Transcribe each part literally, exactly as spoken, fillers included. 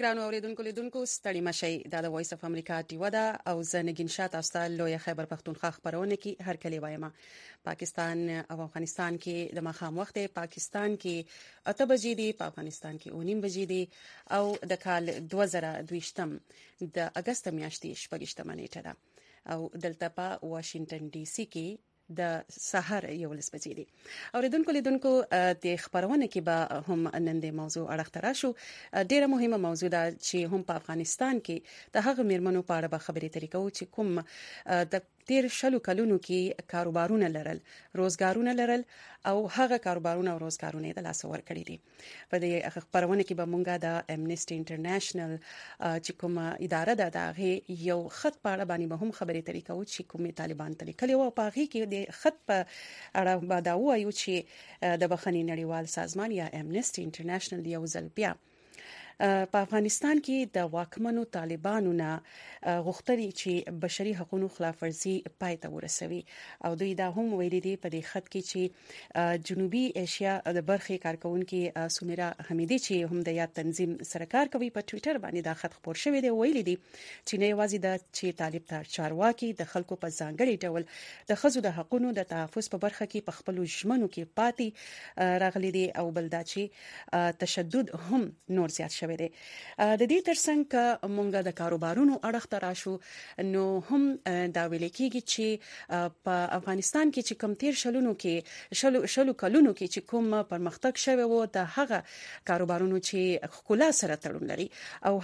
ګرانو اوریدونکو لیدونکو ستړي مشي دا د وایس اف امریکا ټیو دا او زنګین شات اوستا لوی خیبر پختونخوا خبرونه کې هر کلی وایم پاکستان او افغانستان کې د مخام وخت پاکستان کې اته بجې دي په افغانستان کې او نیم بجې دي او د کال دوه زره دوه د اگست میاشتې شپږشتمه نیټه ده او دلته په واشنگټن ډي سي کې د سحر یو لسبجې دي اوریدونکو لیدونکو د خبرونه کې به هم نن د موضوع اړه تراشو ډیره مهمه موضوع ده چې هم په افغانستان کې د هغه میرمنو په اړه به خبرې ترې کوو چې کوم د تیر شلو کلونو کې کاروبارونه لرل روزګارونه لرل او هغه کاروبارونه او روزګارونه د لاس ور کړی دي په دې خبرونه کې به مونږه د امنيستي انټرنیشنل چې کوم اداره ده د یو خط په اړه باندې به هم خبرې ترې کوو چې کومې طالبان تل کلی او په هغه کې د خط په اړه به دا وایو چې د بخښنې نړیوال سازمان یا امنيستي انټرنیشنل یو ځل بیا په افغانستان کې د واکمنو طالبانو نه غوښتنې چې بشري حقوقو خلاف ورزي پای ته ورسوي او دوی دا هم ویلي دي په دې خط کې چې جنوبي ایشیا د برخې کارکونکو سمیرا حمیدي چې هم د یاد تنظیم سرکار کوي په ټوئیټر باندې دا خط خپور شوی دی ویلي دي چې نه یوازې د چې طالب ته چارواکي د خلکو په ځانګړي ډول د خزو د حقوقو د تحفظ په برخه کې په خپل ژمنو کې پاتې راغلي دي او بلدا چې تشدد هم نور زیات شوی دی د دې ترڅنګ مونږه د کاروبارونو اړه تراشو نو هم دا ویل کېږي چې په افغانستان کې چې کم تیر شلونو کې شلو شلو کلونو کې چې کوم پرمختګ شوی وو د هغه کاروبارونو چې خکولا سره تړون لري او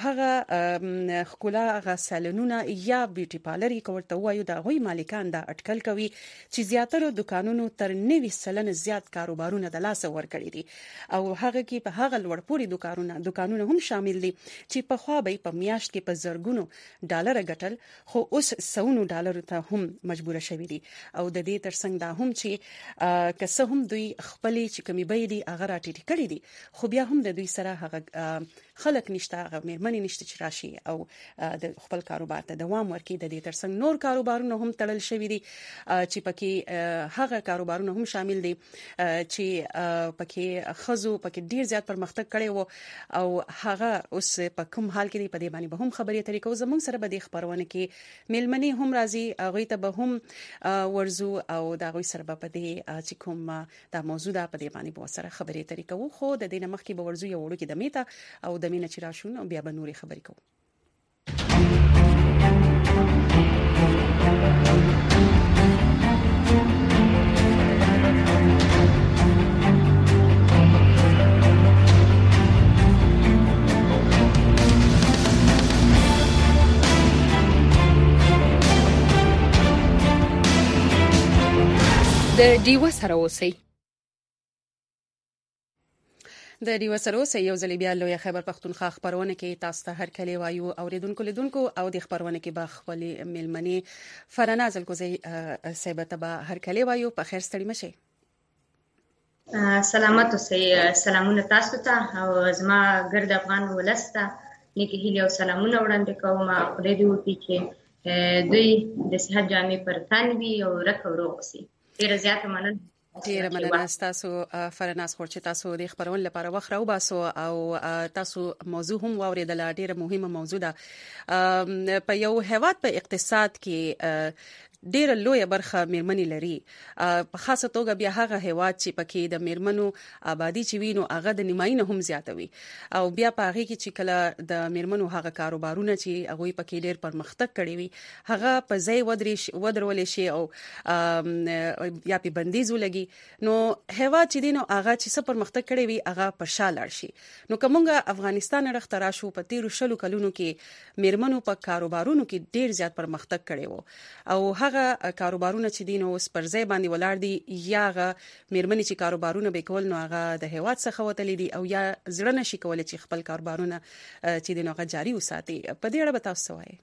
هغه خکولا هغه سالونونه یا بیوټي پارلري کوړته وایو د غوي مالکان د اټکل کوي چې زیاتره دکانونو تر نوي سلنه زیات کاروبارونه د لاس ور کړی دي او هغه کې په هغه لوړ پوري دکانونه دکانونه هم شامل دي چې په خوا به په میاشت کې په زرګونو ډالر ګټل خو اوس سونو ډالر ته هم مجبور شوي دي او د دې ترڅنګ دا هم چې که څه هم دوی خپل چې کمی به دي هغه راټیټ کړی دي خو بیا هم د دوی سره هغه خلک نشته هغه میرمنې نشته چې راشي او د خپل کاروبار ته دوام ورکړي د دې ترڅنګ نور کاروبارونه هم تړل شوي دي چې پکې هغه کاروبارونه هم شامل دي چې پکې خزو پکې ډیر زیات پرمختګ کړي وو او هغه اوس په کوم حال کې دی په دې باندې به هم خبرې ترې کوو زموږ سره به د خبرونه کې میلمنې هم راځي هغه ته به هم ورزو او دا غوي سره به دې چې کوم دا موضوع ده په دې باندې به سره خبرې ترې کوو خو د دې نمخ کې به ورزو یو وړو کې د میته او د مینه چې راشون بیا به نوري خبرې کوو د ډیو سره اوسئ د ډیو سره اوسئ یو ځل بیا لوی خیبر پختونخوا خبرونه کې تاسو ته هر کلی وایو اوریدونکو لیدونکو او د خبرونه کې به خپل میلمنې فرناز الکوزی سیبته به هر کلی وایو په خیر ستړي مشه سلامات اوسئ سلامونه تاسو ته او زما ګرد افغان ولسته نیکی هیله او سلامونه وړاندې کوم خدای دې وکړي چې دوی د صحت جامع پر تن وي او رک او روغ اوسي ډیره زیاته مننه ډیره مننه تاسو فرناز خور چې تاسو د خبرون لپاره وخت راو باسو او تاسو موضوع هم واوریدل ډیره مهمه موضوع ده په یو هیواد په اقتصاد کې ډیره لوی برخه میرمنې لري په خاصه توګه بیا هغه هیواد چې پکې د میرمنو آبادی چې وینو هغه د نیماینه هم زیاتوي او بیا په هغه کې چې کله د میرمنو هغه کاروبارونه چې هغه پکې ډیر پرمختګ کړي وي هغه په ځای ودرې ودرول شي او یا په بندیز ولګي نو هیواد چې دینو هغه چې څه پرمختګ کړي وي هغه پر شاله شي نو کومه افغانستان رخترا شو په تیر شلو کلونو کې میرمنو په کاروبارونو کې ډیر زیات پرمختګ کړي وو او هغه کاروبارونه چې دین اوس پر ځای باندې ولاړ دي یا هغه میرمنې چې کاروبارونه به کول نو هغه د هیواد څخه وتلې دي او یا زړه نشي کولای چې خپل کاروبارونه چې دین هغه جاری وساتي په دې اړه به تاسو وایي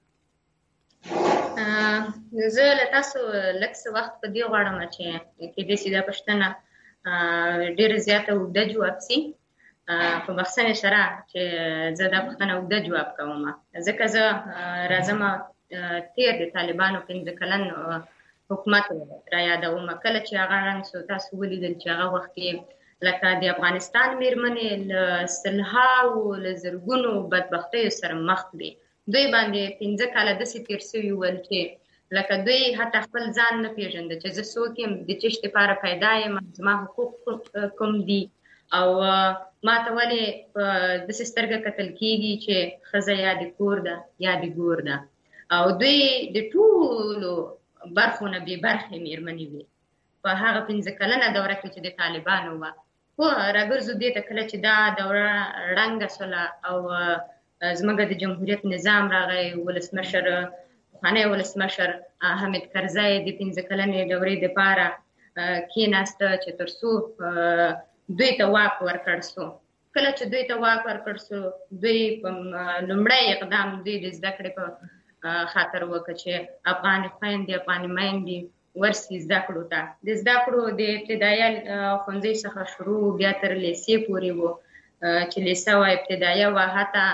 زه له تاسو لږ څه وخت په دې غواړم چې کې دې سیده پښتنه ډېر زیاته وګړه جواب سي په بخښنه سره چې زه دا پښتنه وګړه جواب کوم ځکه زه راځم تیر د طالبانو پنځه کلن حکومت را یادوم کله چې هغه رنګ سو تاسو ولیدل چې هغه وخت کې لکه د افغانستان میرمنې له سلهاوو له زرګونو بدبختیو سره مخ دي. دوی باندې پنځه کاله داسې تېر سوي ول چې لکه دوی حتی خپل ځان نه پېژنده چې زه څوک یم، د چشت لپاره پیدا یم، زما حقوق کوم دي او ما ته ولې په داسې سترګه کتل کېږي چې ښځه یا د کور ده یا د ګور ده. او دوی د ټولو برخو نه بې برخې میرمنې وي په هغه پنځه کلنه دوره کې چې د طالبانو وه. خو راګرځو دې ته کله چې دا دوره ړنګه شوله او زموږ د جمهوریت نظام راغی، ولسمشر پخوانی ولسمشر حامد کرزی د پنځه کلنې دورې دپاره کېناسته چې تر څو دوی ته واک ورکړ سو. کله چې دوی ته واک ورکړ سو، دوی په لومړی اقدام دوی د زده کړې په خاطر وکړه چې افغانې خویندې افغانې میندې ورسي زده کړو ته. د زده کړو د ابتدایه ښوونځي څخه شروع بیا تر لیسې پورې و چې لیسه وه ابتدایه وه، حتی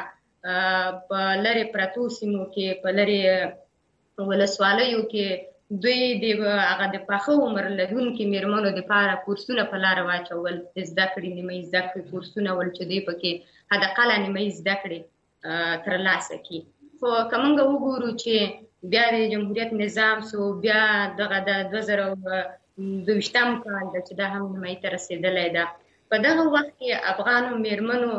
په لرې پرتو سیمو کې په لرې ولسوالیو کې دوی د هغه د پاخه عمر لرونکي میرمنو دپاره کورسونه په لاره واچول، د زده کړې نیمایي زده کړې کورسونه ول چې دوی پکې حداقله نیمایي زده کړې ترلاسه کړي. خو که موږ وګورو چې بیا د جمهوریت نظام سو، بیا دغه د دوه زره دوه ویشتم کال ده چې دا هم نیمایي ته رسېدلی ده. په دغه وخت کې افغانو میرمنو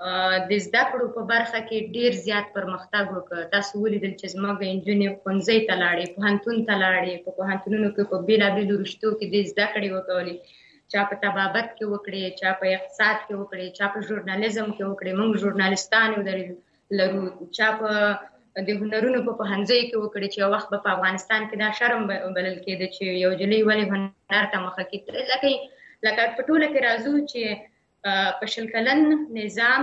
د زده کړو په برخه کې ډېر زیات پرمختګ وکړ. تاسو ولیدل چې زموږ نجونې ښوونځي ته لاړې، پوهنتون ته لاړې، په پوهنتونونو کې په بېلابېلو رشتو کې د زده کړې وکولې، چا په طبابت کې وکړې، چا په اقتصاد کې وکړې، چا په ژورنالیزم کې وکړې، موږ ژورنالیستان لرو، چا په د هنرونو په پوهنځي کې وکړې چې یو وخت به په افغانستان کې دا شرم بلل کېده چې یو نجلۍ ولې هنر ته مخه کړي. لکه په ټوله کې راځو چې په شل کلن نظام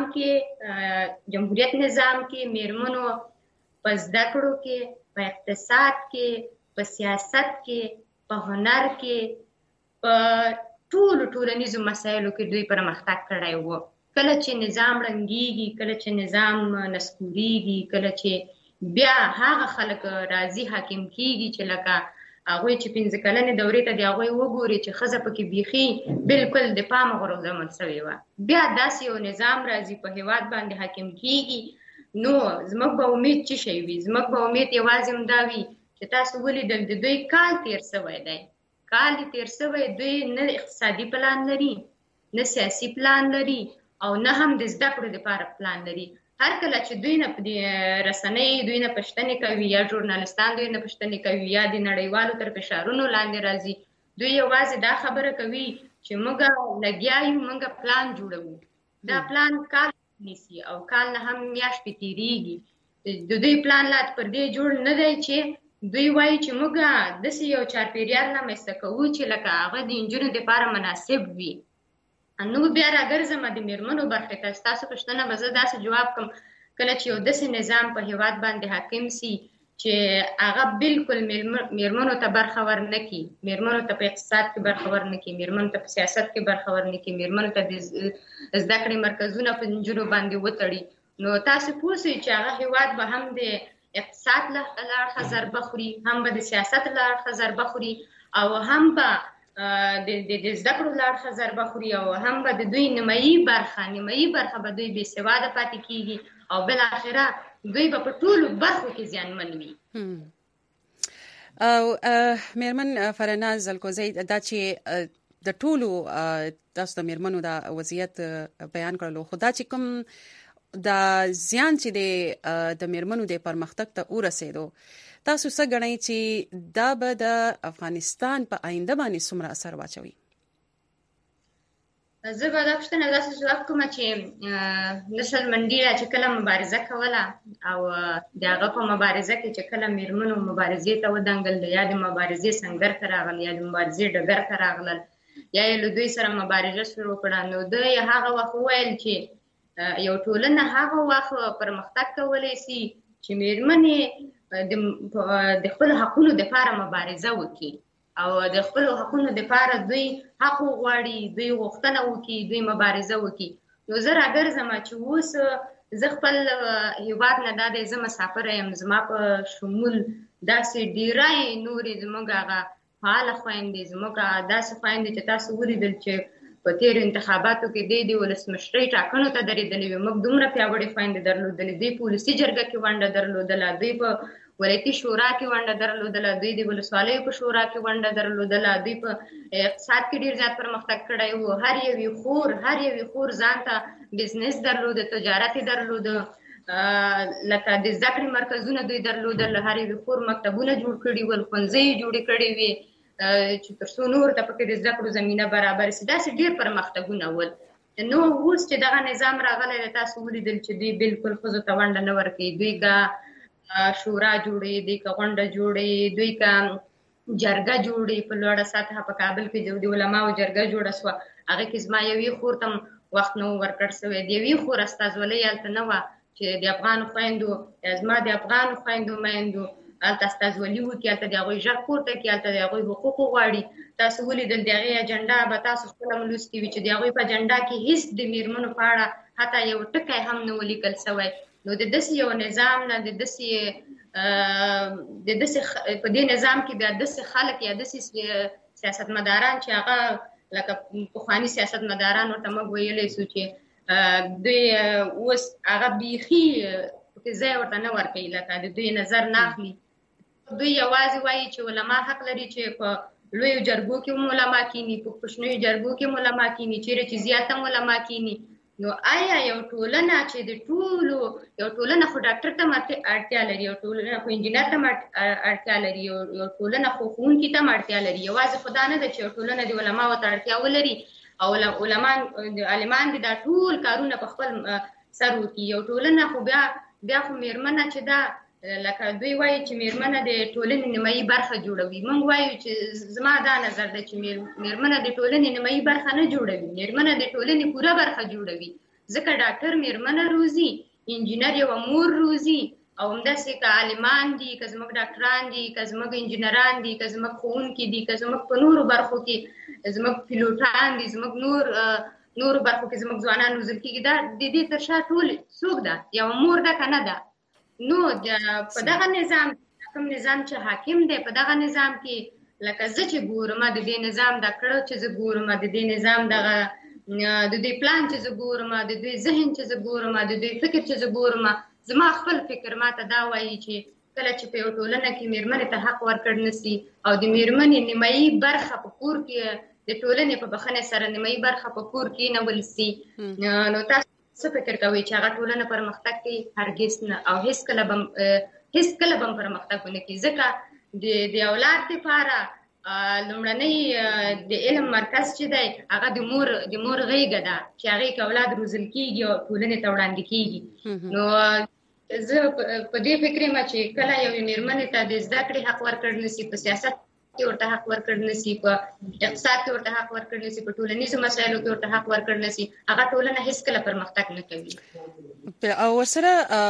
کې، جمهوریت نظام کې میرمنو په زده کړو کې، په اقتصاد کې، په سیاست کې، په هنر کې، په ټولو ټولنیزو مسایلو کې دوی پرمختګ کړی و. کله چې نظام ړنګېږي، کله چې نظام نسکورېږي، کله چې بیا هغه خلک راځي حاکم کېږي چې لکه هغوی چې پنځه کلنې دورې ته د هغوی وګوري چې ښځه پکې بیخي بالکل د پامه غورځول سوې وه، بیا داسې یو نظام راځي په هېواد باندې حاکم کېږي، نو زموږ به امید څه شی وي؟ زموږ به امید یوازې همدا وي چې تاسو ولیدل د دوی کال تېر سوی دی، کال دې تېر سوی، دوی نه اقتصادي پلان لري، نه سیاسي پلان لري او نه هم د زده کړو دپاره پلان لري. هر کله چې دوی نه په رسنۍ دوی نه پوښتنې کوي یا ژورنالستان دوی نه پوښتنې کوي یا د نړیوالو تر فشارونو لاندې راځي، دوی یوازې دا خبره کوي چې موږ لګیا یو، موږ پلان جوړوو. دا پلان کال نیسي او کال نه هم میاشتې تېرېږي. د دوی پلان لا پر دې جوړ نه دی چې دوی وایي چې موږ داسې یو چاپېریال رامنځته کوو چې لکه هغه د نجونو دپاره مناسب وي. نو بیا راګرځم د میرمنو برخې ته. ستاسو پوښتنه به زه داسې جواب کړم، کله چې یو داسې نظام په هېواد باندې حاکم سي چې هغه بالکل میرمنو ته برخه ورنه کړي، میرمنو ته په اقتصاد کې برخه ورنه کړي، میرمنو ته په سیاست کې برخه ورنه کړي، میرمنو ته د زده کړې مرکزونه په نجونو باندې وتړي، نو تاسو پوه شئ چې هغه هېواد به هم د اقتصاد له اړخه ضربه خوري، هم به د سیاست له اړخه ضربه خوري او هم به د زده کړو له اړخه ضربه خوري او هم به د دوی نیمایي برخه نیمایي برخه به دوی بې سواده پاتې کېږي او بالاخره دوی به په ټولو برخو کې زیانمن وي. او میرمن فرناز الکوزی، دا چې د ټولو تاسو د میرمنو د وضعیت بیان کړلو، خو دا چې کوم د زیان چې د میرمنو د پرمختګ ته ورسېدو، تاسو څه ګڼئ چې دا به د افغانستان په آینده باندې څومره اثر واچوي؟ زه به دا پوښتنه داسې جواب کوم چې نسل منډېلا چې کله مبارزه کوله او د هغه په مبارزه کې چې کله میرمنو مبارزې ته ودانګل، یا د مبارزې سنګر ته راغل یا د مبارزې ډګر ته راغلل یا یې له دوی سره مبارزه شروع کړه، نو ده یې هغه وخت وویل چې یو ټولنه هغه وخت پرمختګ کولی سي چې میرمنې د خپلو حقونو دپاره مبارزه وکړي او د خپلو حقونو دپاره دوی حق وغواړي، دوی غوښتنه وکړي، دوی مبارزه وکړي. نو زه راګرځم چې اوس زه خپل هېواد نه دا دی زه مسافره یم، زما په شمول داسې ډېری نورې زموږ هغه فعاله خویندې، زموږ داسې خویندې چې تاسو ولیدل چې په تیر انتخاباتو کې د دې ولسمشرۍ ټاکنو ته درېدلې وي. موږ دومره پیاوړې خویندې درلودلې، دوی په ولسي جرګه کې ونډه درلودله، دوی په ولایتي شورا کې ونډه درلودله، دوی د ولسوالیو په شورا کې ونډه درلودله، دوی په اقتصاد کې ډېر زیات پرمختګ کړی و. هر یوې خور هر یوې خور ځان ته بزنس درلوده، تجارت یې درلوده، لکه د زده کړې مرکزونه دوی درلودل، هر یوې خور مکتبونه جوړ کړي ول، ښوونځۍ جوړې کړې وې چې تر څو نور ته پکې د زده کړو زمینه برابر شي. داسې ډېر پرمختګونه ول. نو اوس چې دغه نظام راغلی دی، تاسو ولیدل چې دوی بالکل ښځو ته ونډه نه ورکوي. دوی که شورا جوړوي، دوی که غونډه جوړوي، دوی که جرګه جوړوي په لوړه سطحه. په کابل کې د علماو جرګه جوړه شوه، هغې کې زما یوې خور ته وخت نه و ورکړ شوی، د یوې خور استازولۍ هلته نه وه چې د افغانو خویندو زما د افغانو خویندو میندو هلته استازولي وکړي، هلته د هغوی غږ پورته کړي، هلته د هغوی حقوق وغواړي. تاسو ولیدل د هغې اجنډا به تاسو خپله هم لوستي وي چې د هغوی په اجنډا کې هېڅ د میرمنو په اړه حتی یو ټکی هم نه و لیکل شوی. نو د داسې یو نظام نه، د داسې د داسې په دې نظام کې بیا داسې خلک یا داسې سیاستمداران چې هغه لکه پخواني سیاستمداران ورته موږ ویلی شو چې دوی اوس هغه بیخي پکې ځای ورته نه ورکوي، لکه د دوی نظر نه اخلي. دوی یوازې وایي چې علما حق لري چې په لویو جرګو کې هم علما کینی، په کوچنیو جرګو کې هم علما کینی، چیرې چې زیات هم علما کینی. نو آیا یو ټولنه چې د ټولو یو ټولنه خو ډاکټر ته اړتیا لري، یو ټولنه خو انجینر ته اړتیا لري، یو ټولنه خو ښوونکي ته اړتیا لري. یوازې خو دا نه ده چې یو ټولنه د علماو ته اړتیا ولري او علمان عالمان دي دا ټول کارونه په خپل سر وکړي. یو ټولنه خو بیا بیا خو میرمنه چې دا لکه دوی وایي چې میرمنه د ټولنې نیمایي برخه جوړوي. موږ وایو چې زما دا نظر ده چې میرمنه د ټولنې نیمایي برخه نه جوړوي، میرمنه د ټولنې پوره برخه جوړوي. ځکه ډاکټر میرمنه روزي، انجینر یوه مور روزي، او همداسې که عالمان دي، که زموږ ډاکټران دي، که زموږ انجینران دي، که زموږ ښوونکي دي، که زموږ په نورو برخو کې زموږ پیلوټان دي، زموږ نور نورو برخو کې زموږ ځوانان روزل کېږي. دا د دې تر شا ټول څوک ده؟ یوه مور ده که نه ده؟ نو په دغه نظام کوم نظام چې حاکم دی، په دغه نظام کې لکه زه چې ګورم، د دې نظام د کړه چې زه ګورم، د دې نظام دغه د دوی پلان چې زه ګورم، د دوی ذهن چې زه ګورم، د دوی فکر چې زه ګورم، زما خپل فکر ما ته دا وایي چې کله چې په یو ټولنه کې میرمنې ته حق ورکړل نسي او د میرمنې نیمایي برخه په کور کې د ټولنې په بخښنې سره نیمایي برخه په کور کې کېنول سي، نو تاسو څه فکر کوئ چې هغه ټولنه پرمختګ کوي؟ هرګز نه، او هېڅکله به هېڅکله به هم پرمختګ ونه کړي. ځکه د اولاد دپاره لومړنی د علم مرکز چې دی هغه د مور د مور غېږه ده چې هغې کې اولاد روزل کېږي او ټولنې ته وړاندې کېږي. نو زه په دې فکر یم چې کله یوې مېرمنې ته د زده کړې حق ورکړل نسي، په سیاست کې ورته حق ورکړل نسي، په اقتصاد کې ورته حق ورکړل نسي، په ټولنیزو مسایلو کې ورته حق ورکړل نسي، هغه ټولنه هېڅکله پرمختګ نه کوي. او ورسره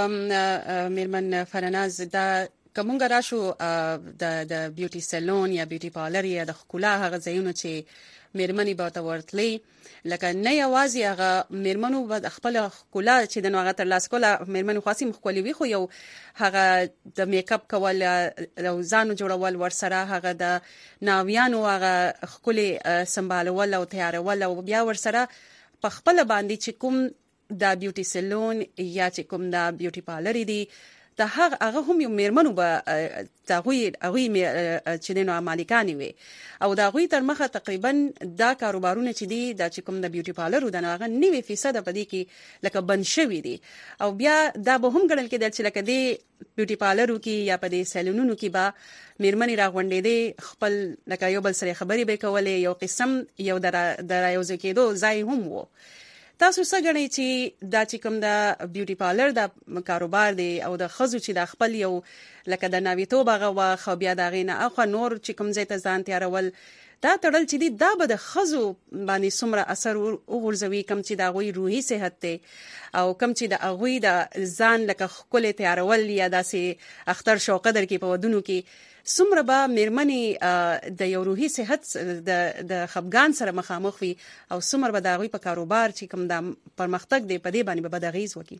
مېرمن فرناز، دا کومګ راشو د د بیوټي سالون یا بیوټي پارلر یا د ښکلا هغه ځایونه چې مېرمنې به ورته ورتلې، لکه نه یوازې هغه مېرمنو به د خپله ښکلا چې د نو هغه ترلاسه کوله، مېرمنې خو هسې ښکلې وي، خو یو هغه د میک اپ کول او ځانو جوړول، ورسره هغه د ناویانو هغه ښکلې سمبالول او تیارول، او بیا ورسره په خپله باندې چې کوم دا بیوټي سالون یا چې کوم دا بیوټي پارلر دي، دا هغه هم یو مېرمنو به د هغوی هغوی چې دی نو مالکانې وي، او د هغوی تر مخه تقریبا دا کاروبارونه چې دي دا چې کوم د بیوټي پارلرو ده نو هغه نوي فیصده په دې کې لکه بند شوي دي. او بیا دا به هم ګڼل کېدل چې لکه دې بیوټي پارلرو کې یا په دې سالونونو کې به مېرمنې راغونډېدې، خپل لکه یو بل سره خبرې به یې کولې، یو قسم یو د رایوځای کېدو ځای هم و. تاسو څه ګڼئ چې دا چې کوم د بیوټي پارلر د کاروبار دی او د ښځو چې د خپل یو لکه د ناویتوب هغه وخت او بیا د هغې نه اخوا نور چې کوم ځای ته ځان تیارول، دا تړل چې دي دا به د ښځو باندې څومره اثر وغورځوي، کوم چې د هغوی روحي صحت دی او کوم چې د هغوی د ځان لکه ښکلې تیارول یا داسې اختر شوقدر کې په ودونو کې څومره به مېرمنې د یو روحي صحت د د خفګان سره مخامخ وي او څومره به د هغوی په کاروبار چې کوم د پرمختګ دی په دې باندې به بد اغېز وکړي.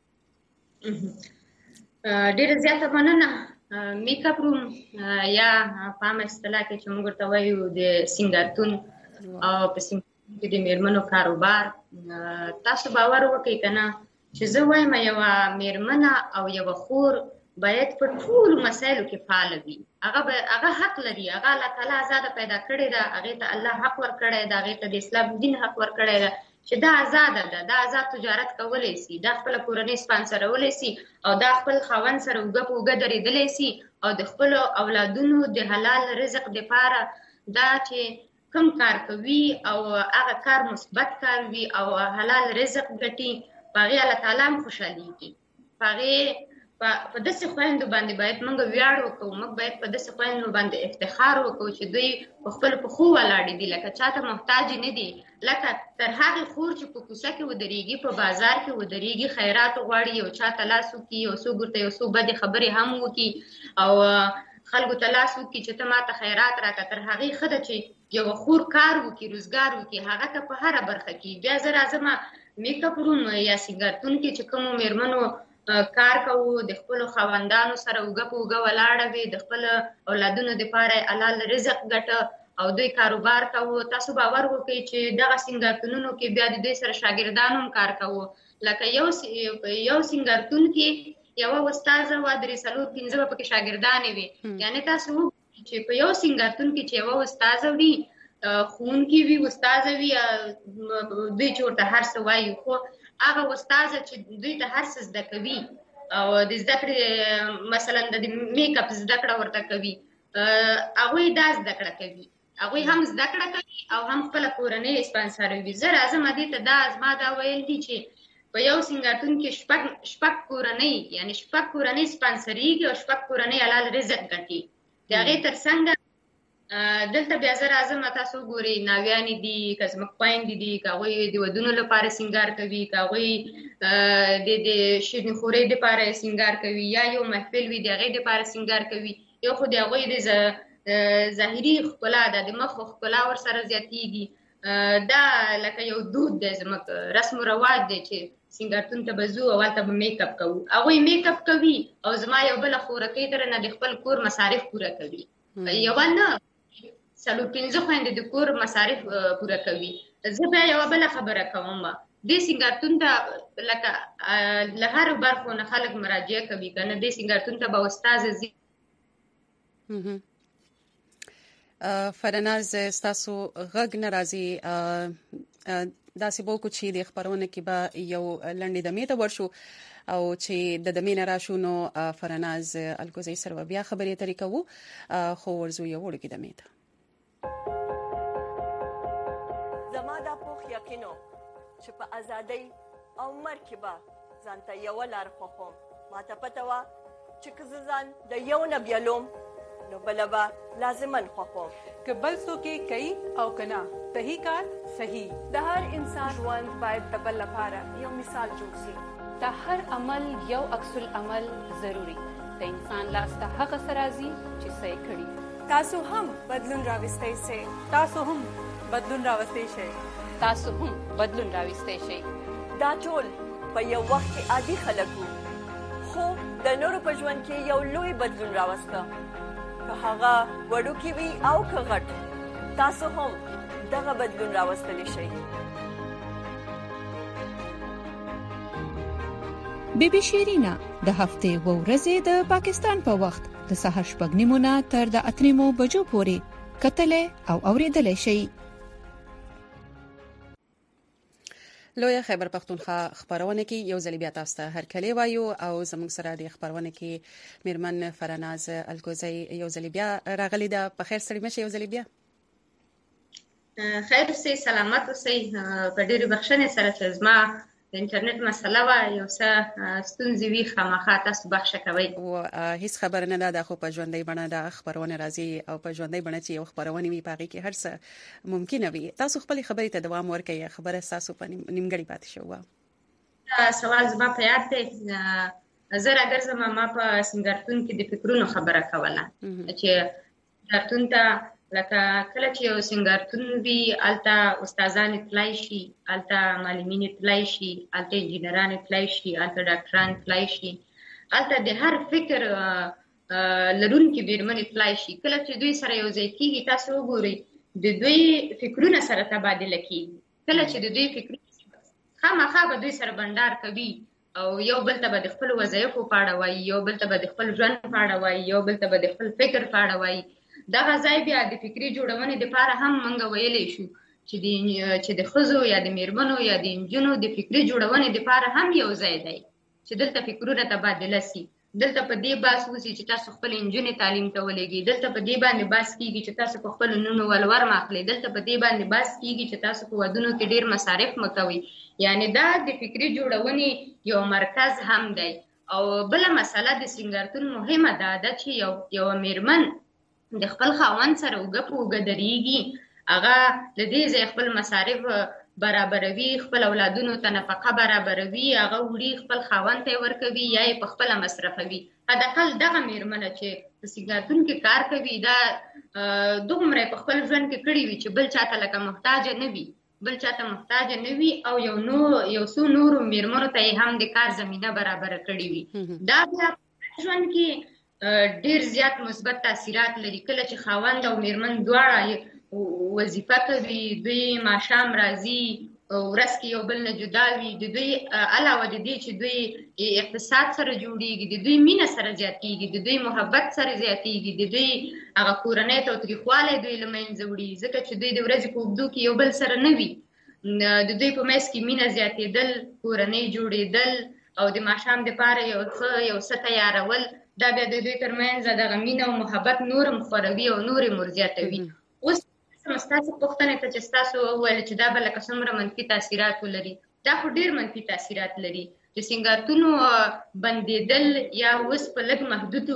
ډېره زیاته مننه. میک اپ روم یا په عامه اصطلاح کې چې موږ ورته وایو د سینګارتون، او په د میرمنو کاروبار. تاسو باور وکړئ کنه چې زه وایم یوه میرمنه او یوه خور باید په ټولو مسایلو کې فعال وي. هغه هغه حق لري، هغه الله تعالی آزاده پیدا کړې ده، هغې ته الله حق ورکړی ده، هغې ته د اسلام دین حق ورکړی ده چې دا آزاده ده، دا آزاد تجارت کولی سي، دا خپله کورنۍ سپانسرولی سي او دا خپل خاوند سره اوږه په اوږه درېدلی سي او د خپلو اولادونو د حلال رزق دپاره دا چې کوم کار کوي او هغه کار مثبت کار وي او حلال رزق ګټي، په هغې الله تعالی هم خوشحالېږي. په هغې په داسې خویندو باندې باید موږ ویاړ وکړو، موږ باید په داسې خویندو باندې افتخار وکړو چې دوی په خپلو پښو ولاړې دي، لکه چاته محتاج نه دي، لکه تر هغې خور چې په کوڅه کې ودرېږي، په بازار کې ودرېږي، خیرات غواړي، یو چاته لاس وکړي، یو څوک ورته یو څو بدې خبرې هم وکړي او خلکو ته لاس وکړي چې ته ماته خیرات راکړه، تر هغې ښه ده چې یوه خور کار وکړي، روزګار وکړي، هغه ته په هره برخه کې. بیا زه راځمه میکاپ روم یا سینګارتون کې چې کومو میرمنو کار کوو، د خپلو خاوندانو سره اوږه په اوږه ولاړه وي، د خپل اولادونو دپاره حلال رزق ګټه او دوی کاروبار کوو. تاسو باور وکړئ چې دغه سینګارتونونو کې بیا د دوی سره شاګردان هم کار کوو. لکه یو یو سینګارتون کې یوه استاذه وه، درې څلور پنځه به پکې شاګردانې وي. یعنې تاسو وګورئ چې په یو سینګارتون کې چې یوه استاذه وي، ښوونکي وي، استاذه وي، دوی چې ورته هر څه وایي، خو هغه استاذه چې دوی ته هر څه زده کوي او د زده کړې مثلا د میک اپ زده کړه ورته کوي، هغوی دا زده کړه کوي، هغوی هم زده کړه کوي او هم خپله کورنۍ سپانسروي. زه راځم دې ته دا زما دا ویل دي چې په یو سینګارتون کې شپږ شپږ کورنۍ یعنې شپږ کورنۍ سپانسریږي او شپږ کورنۍ حلال رزق ګټي. د هغې تر څنګه دلته بیا زه راځم تاسو وګورئ ناویانې دي که زموږ خویندې دي، که هغوی د ودونو لپاره سینګار کوي، که هغوی د شیرینخورۍ دپاره سینګار کوي، یا یو محفل وي د هغې دپاره سینګار کوي. یو خو د هغوی د ظاهري ښکلا ده، د مخ ښکلا ورسره زیاتېږي. دا لکه یو دود دی، زموږ رسم و رواج دی چې سینګارتون ته به ځو او هلته به میک اپ کوو. هغوی میک اپ کوي او زما یو بله خورکۍ درنه د خپل کور مصارف پوره کوي، یوه نه څلور پنځه خویندې د کور مصارف پوره کوي. زه بیا یوه بله خبره کوم، دې سینګارتون ته لکه له هرو برخو نه خلک مراجعه کوي که نه، دې سینګارتون ته به استاذه ځي. فرناز ستاسو غږ نه راځي، داسې به وکړو چې د خپرونه کې به یو لنډې دمې ته ورشو او چې د دمې نه راشو نو فرناز الکوزی سره بیا خبرې اترې کوو، خو ورځو یو وړوکې دمې ته. زما دا پوخ یقینو چې په ازادۍ او مرګ کې به ځان ته یوه لار خوښوم. ما ته پته وه چې که زه ځان د یو نه بیلوم نو بله به لازماً خوښوم. که بل څوک یې کوي او که نه، صحیح کار صحیح. د هر انسان ژوند باید د بل لپاره یو مثال جوړ شي. د هر عمل یو عکس العمل ضروري. د انسان لاس ته هغه څه راځي چې څه یې کړي. تاسو هم بدلون راوستی شئ. تاسو هم بدلون راوستی شئ. تاسو هم بدلون راوستی شئ. دا ټول په یو وخت کې عادي خلک وو، خو د نورو په ژوند کې یو لوی بدلون راوسته، که هغه وړوکی وي او که غټ. تاسو هم دغه بدلون راوستلی شئ. بی بی شیرینا د هفتې و ورځې د پاکستان په وخت د سهار شپږ نیمو نه تر د اته نیمو بجو پورې کتلې او اوریدلې شي. لویه خیبر پختونخوا خبرونه کې یو ځل بیا تاسو ته هرکلی وایو او زموږ سره د خبرونه کې میرمن فرناز الکوزی یو ځل بیا راغلی ده. په خیر سړی مشه یو ځل بیا. خیر اوسئ، سلامت اوسئ. په ډېرې بخښنې سره چې زما د انټرنیټ مسله وه، یو څه ستونزې وي، خامخا تاسو بخښه کوئ. هیڅ خبره نه ده، دا خو په ژوندۍ بڼه دا خبرونه راځي او په ژوندۍ بڼه چې یو خبرونه وي په هغې کې هر څه ممکنه وي. تاسو خپلې خبرې ته دوام ورکوئ، خبره ستاسو په نیمګړې پاتې شوه. سوال زما په یاد دی، زه راګرځم ما په سینګارتون کې د فکرونو خبره کوله چې سینګارتون ته لکه کله چې یو سینګارتون وي هلته استادانې تللی شي، هلته معلمینې تللی شي، هلته انجینرانې تللی شي، هلته ډاکټران تللی شي، هلته د هر فکر لرونکي میرمنې تللی شي. کله چې دوی سره یو ځای کېږي تاسو وګورئ د دوی فکرونه سره تبادله کېږي. کله چې د دوی فکرونه خامخا به دوی سره بنډار کوي او یو بل ته به د خپل وظایفو په اړه وایي، یو بل ته به د خپل ژوند په اړه وایي، یو بل ته به د خپل فکر په اړه وایي. دغه ځای بیا د فکري جوړونې دپاره هم موږ ویلی شو چې د چې د ښځو یا د میرمنو یا د نجونو د فکري جوړونې دپاره هم یو ځای دی چې دلته فکرونه تبادله سي. دلته په دې بحث وسي چې تاسو خپل نجونې تعلیم ته ولېږئ، دلته په دې باندې بحث کېږي چې تاسو په خپلو نونو ولور مه اخلئ، دلته په دې باندې بحث کېږي چې تاسو په ودونو کې ډېر مصارف مه کوئ. یعنې دا د فکري جوړونې یو مرکز هم دی. او بله مسله د سینګارتون مهمه دا ده چې یو یوه میرمن د خپل خاوند سره اوږه په اوږه درېږي، هغه له دې ځایه خپل مصارف برابروي، خپل اولادونو ته نفقه برابروي، هغه وړي خپل خاوند ته یې ورکوي یا یې په خپله مصرفوي. حداقل دغه میرمنه چې په سینګارتون کې کار کوي دا دومره یې په خپل ژوند کې کړي وي چې بل چاته لکه محتاجه نه وي بل چاته محتاجه نه وي او یو نو یو څو نورو میرمنو ته یې هم د کار زمینه برابره کړې وي. دا بیا په ژوند کې ډېر زیات مثبت تاثیرات لري. کله چې خاوند او میرمن دواړه وظیفه کوي، دوی ماښام راځي، ورځ کې یو بل نه جدا وي، د دوی علاوه د دې چې دوی اقتصاد سره جوړیږي، د دوی مینه سره زیاتیږي، د دوی محبت سره زیاتیږي، د دوی هغه کورنۍ تاوتریخوالی دوی له منځه وړي، ځکه چې دوی د ورځې په اوږدو کې یو بل سره نه وي. د دوی په منځ کې مینه زیاتېدل، کورنۍ جوړېدل او د ماښام دپاره یو څه یو څه تیارول، دا بیا د دوی تر منځه دغه مینه او محبت نور هم خوروي او نور یې ورزیاتوي. اوس ستاسو پوښتنې ته چې ستاسو وویل چې دا به لکه څومره منفي تاثیرات ولري، دا خو ډېر منفي تاثیرات لري. د سینګارتونو بندېدل یا اوس په لږ محدود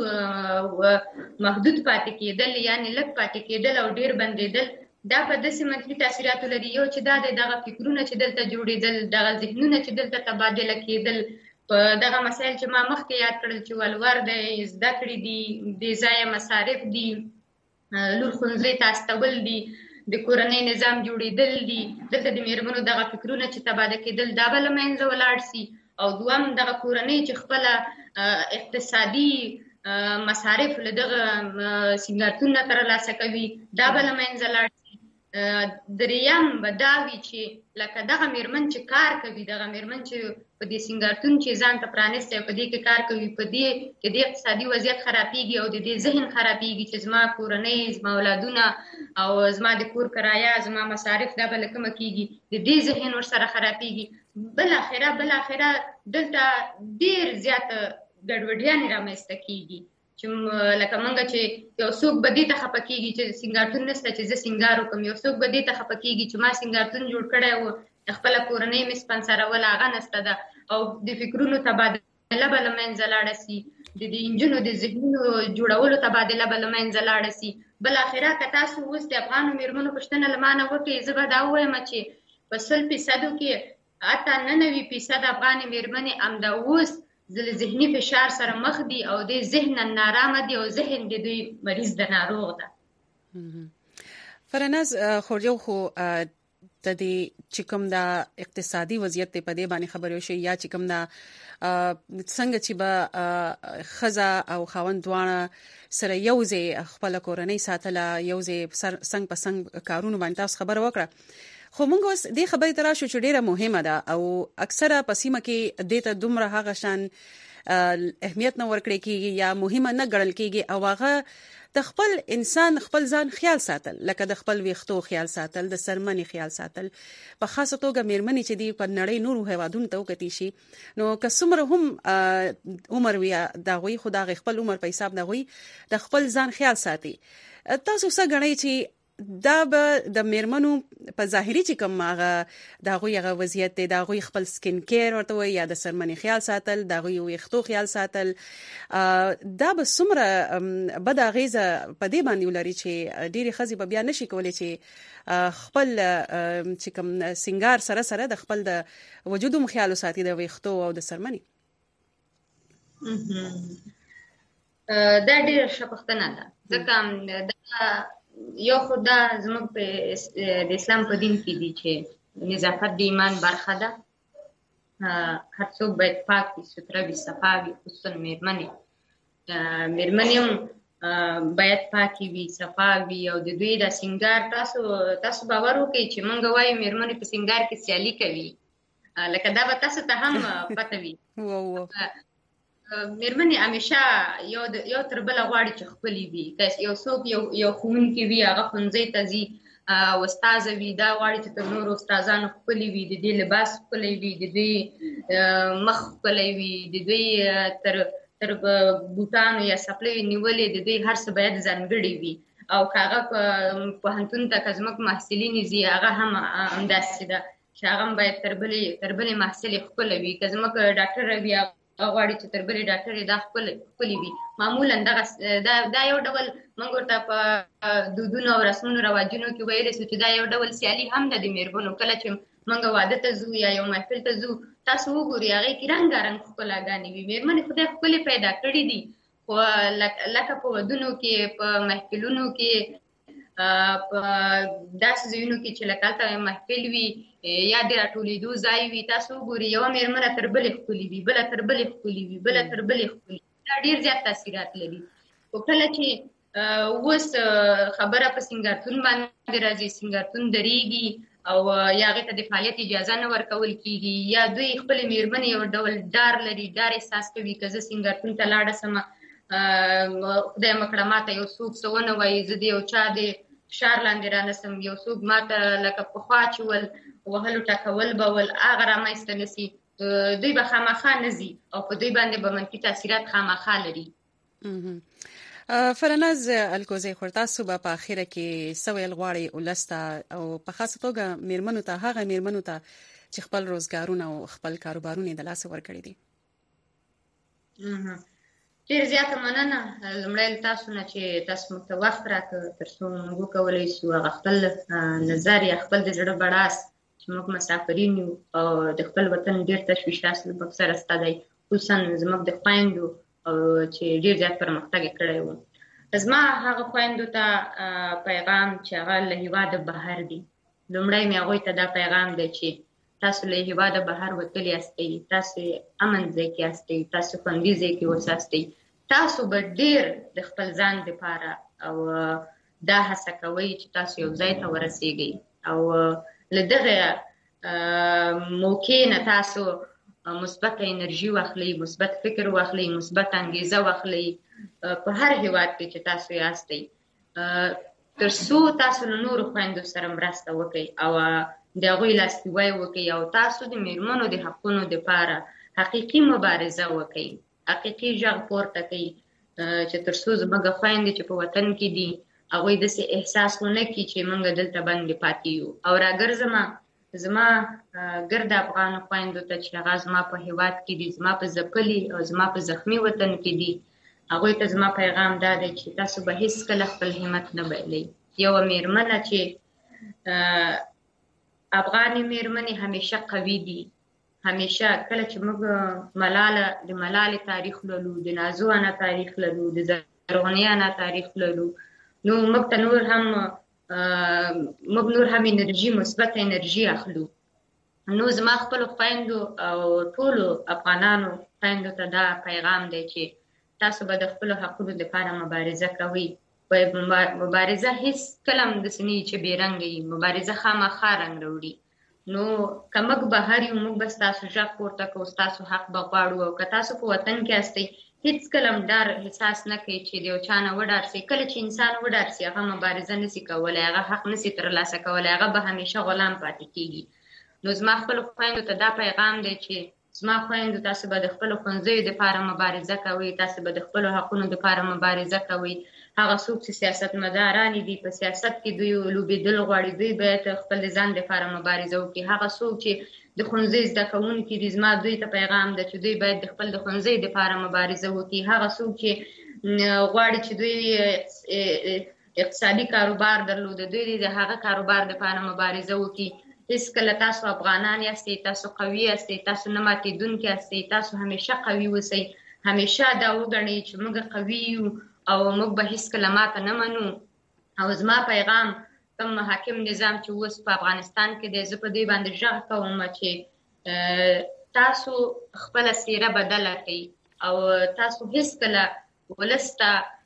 محدود پاتې کېدل، یعنې لږ پاتې کېدل او ډېر بندېدل، دا به داسې منفي تاثیرات لري. یو چې دا دی دغه فکرونه چې دلته جوړېدل، دغه ذهنونه چې دلته تبادله کېدل، په دغه مسایل چې ما مخکې یاد کړل چې ولور دی، زده کړې دي، بې ځایه مصارف دي، لور ښوونځي ته استول دي، د کورنۍ نظام جوړېدل دي، دلته د میرمنو دغه فکرونه چې تباده کېدل دا به له منځه ولاړ سي. او دوهم دغه کورنۍ چې خپله اقتصادي مصارف له دغه سینګارتون نه ترلاسه کوي دا به له منځه لاړ سي. درېیم به دا وي چې لکه دغه میرمن چې کار کوي، دغه میرمن چې په دې سینګارتون چې ځان ته پرانیستی او په دې کې کار کوي، په دې د دې اقتصادي وضعیت خرابېږي او د دې ذهن خرابېږي چې زما کورنۍ، زما اولادونه او زما د کور کرایه، زما مصارف دا به له کومه کېږي، د دې ذهن ورسره خرابېږي. بالاخره بالاخره دلته ډېر زیاته ګډوډیانې رامنځته کېږي چې لکه موږ چې یو څوک به دې ته خفه کېږي چې سینګارتون نشته چې زه سینګار وکړم، یو څوک به دې ته خفه کېږي چې ما سینګارتون جوړ کړی و، خپله کورنۍ مې سپنسرول، هغه نشته ده، او د فکرونو تبادله به له منځه لاړه سي، د دې نجونو د ذهنونو جوړولو تبادله به له منځه لاړه سي. بالاخره که تاسو اوس د افغانو میرمنو پوښتنه له ما نه وکړئ، زه به دا ووایم چې په سل فیصدو کې حتی نهه فیصد افغانې میرمنې همدا اوس له ذهني فشار سره مخ دي او د ذهنا نارامه دي او ذهن د دوی مریض د ناروغ ده. فرناز خورجو خو د دې چې کوم دا اقتصادي وضعیت په دې باندې خبرې وشي یا چې کوم دا څنګه چې به ښځه او خاوند دواړه سره یو ځای خپل کورنۍ ساتله، یو ځای څنګ په څنګ کارونه باندې تاسو خبره وکړه. خو موږ اوس دې خبرې ته راشو چې ډېره مهمه ده او اکثره په سیمه کې دې ته دومره هغه شان اهمیت نه ورکړی کېږي یا مهمه نه ګڼل کېږي او هغه د خپل انسان خپل ځان خیال ساتل، لکه د خپل ویښتو خیال ساتل، د سرمنې خیال ساتل، په خاصه توګه میرمنې چې دی په نړۍ نورو هیوادونو ته وکتي شي نو که څومره هم عمر وي د هغوی خو د هغې خپل عمر په حساب د هغوی د خپل ځان خیال ساتي. تاسو څه ګڼئ چې دا به د میرمنو په ظاهري چې کوم هغه د هغوی هغه وضعیت دی، د هغوی خپل سکین کیر ورته وایي یا د سرمنې خیال ساتل، د هغوی ویښتو خیال ساتل، دا به څومره بده اغیزه په دې باندې ولري چې ډېرې ښځې به بیا نشي کولی چې خپل چې کوم سینګار سره سره د خپل د وجود هم خیال وساتي، د ویښتو او د سرمنې. دا ډېره ښه پوښتنه ده، ځکه دا یو خو دا زموږ په د اسلام په دین کې دي چې نظافت د ایمان برخه ده، هر څوک باید پاک وي، ستره وي، صفا وي، خصوصا میرمنې. میرمنې هم باید پاکي وي، صفا وي او د دوی د سینګار تاسو تاسو باور وکړئ چې موږ وایو مېرمنې په سینګار کې سیالي کوي، لکه دا به تاسو ته هم پته وي. مېرمنې همیشه یو یو تر بله غواړي چې ښکلې وي. یو څوک یو یو ښوونکی وي، هغه ښوونځي ته ځي او استاذه وي، دا غواړي چې تر نورو استادانو ښکلې وي، د دوی لباس ښکلی وي، د دوی مخ ښکلی وي، د دوی تر تر بوټانو یا څپلۍ نیولې د دوی هر څه باید ځانګړي وي. او که هغه پوهنتون ته که زموږ محصلینې ځي هغه هم همداسې ده چې هغه هم باید تر بلې تر بلې محصلې ښکله وي. که زموږ ډاکټره وي هغه غواړي چې تر بلې ډاکټرې دا ښکلې وي. معمولا دغه دا یو ډول موږ ورته په دودونو او رسمونو رواجونو کې ویلی سو چې دا یو ډول سیالي هم ده د مېرمنو. کله چې موږ واده ته ځو یا یو محفل ته ځو تاسو وګورئ هغې کې رنګارنګ ښکلاګانې وي. مېرمنې خدای ښکلې پیدا کړي دي، خو لکه په ودونو کې، په محفلونو کې، په داسې ځایونو کې چې لکه هلته محفل وي یا د راټولېدو ځای وي، تاسو وګورئ یوه مېرمنه تر بلې ښکلې وي، بله تر بلې ښکلې وي، بله تر بلې ښکلې وي. دا ډېر زیات تاثیرات لري. خو کله چې اوس خبره په سینګارتون باندې راځي، سینګارتون درېږي او یا هغې ته د فعالیت اجازه نه ورکول کېږي، یا دوی خپلې مېرمنې یو ډول ډار لري، ډار احساس کوي که زه سینګارتون ته لاړه شمه خدای مه کړه ماته یو څوک څه ونه وایي، زه د یو چا د فشار لاندې رانشم، یو څوک ماته لکه پخوا چې ول وهلو ټکول به ول هغه رامنځته نه سي، دوی به خامخا نه ځي او په دوی باندې به منفي تاثیرات خامخا لري. فرناز الکوزی خور، تاسو به په اخره کې څه ویل غواړئ ولس ته او په خاصه توګه مېرمنو ته، هغه مېرمنو ته چې خپل روزګارونه او خپل کاروبارونه د لاسه ورکړي دي؟ ډېر زیاته مننه لومړی له تاسو نه چې تاسو موږ ته وخت راکړ تر څو موږ وکولی شو هغه خپل نظر یا خپل د زړه بړاس چې موږ مسافرین یو او د خپل وطن ډېر تشویشات موږ سره شته دی، خصوصا زموږ د خویندو او چې ډېر زیات پرمختګ یې کړی و. زما هغه خویندو ته پیغام چې هغه له هېواده بهر دي، لومړی مې هغوی ته دا پیغام دی چې تاسو له هېواده بهر وتلي یاستئ، تاسو امن ځای کې یاستئ، تاسو خوندي ځای کې اوساستئ، تاسو به ډېر د خپل ځان دپاره او دا هڅه کوئ چې تاسو یو ځای ته ورسېږئ او له دغه موقع نه تاسو مثبت انرژي واخلئ، مثبت فکر واخلئ، مثبت انګیزه واخلئ په هر هېواد کې چې تاسو یاستئ، تر څو تاسو له نورو خویندو سره مرسته وکئ او د هغوی لاسنیوی وکئ او تاسو د مېرمنو د حقونو دپاره حقیقي مبارزه وکئ، حقیقي غږ پورته کئ چې تر څو زموږ خویندې چې په وطن کې دي هغوی داسې احساس ونه کړي چې موږ دلته باندې پاتې یو. او راګرځمه زما ګرد افغانو خویندو ته چې هغه زما په هېواد کې دي، زما په ځپلي او زما په زخمي وطن کې دي، هغوی ته زما پیغام دا دی چې تاسو به هېڅکله خپل همت نه بایلئ. یوه مېرمنه چې افغاني مېرمنې همیشه قوي دي، همیشه کله چې موږ ملاله د ملالې تاریخ لولو، د نازو انا تاریخ لولو، د زرغونې انا تاریخ لولو، نو موږ ته نور هم موږ نور هم انرژي، مثبت انرژي اخلو. نو زما خپلو خویندو او ټولو افغانانو خویندو ته دا پیغام دی چې تاسو به د خپلو حقونو دپاره مبارزه کوئ. مبارزه هیڅ کله هم داسې نه وي چې بې رنګه وي، مبارزه خامخا رنګ راوړي. نو که موږ بهر یو موږ به ستاسو غږ پورته کوو، ستاسو حق به غواړو. او که تاسو په وطن کې هستئ هېڅکله هم ډار احساس نه کوئ چې د یو چا نه وډار سئ. کله چې انسان وډار سي هغه مبارزه نسي کولی، هغه حق نسي ترلاسه کولی، هغه به همیشه غلام پاتې کېږي. نو زما خپلو خویندو ته دا پیغام دی چې زما خویندو تاسو به د خپلو ښوونځیو دپاره مبارزه کوئ، تاسو به د خپلو حقونو دپاره مبارزه کوئ. هغه څوک چې سیاستمداران دي په سیاست کې دوی لوبېدل غواړي، دوی باید خپل د ځان دپاره مبارزه وکړي. هغه څوک چې د ښوونځي زده کوونکي دي زما دوی ته پیغام ده چې دوی باید د خپل د ښوونځي دپاره مبارزه وکړي. هغه څوک چې غواړي چې دوی اقتصادي کاروبار درلوده دوی د هغه کاروبار دپاره مبارزه وکړي. هېڅکله تاسو افغانان یاستئ، تاسو قوي یاستئ، تاسو نه ماتېدونکي یاستئ، تاسو همیشه قوي اوسئ، همیشه دا وګڼئ چې موږ قوي یو او موږ به هېڅکله ماته نه منو. او زما پیغام کوم حاکم نظام چې اوس په افغانستان کې دی، زه په دوی باندې غږ کوم چې تاسو خپله څېره بدله کړئ او تاسو هېڅکله ولس ته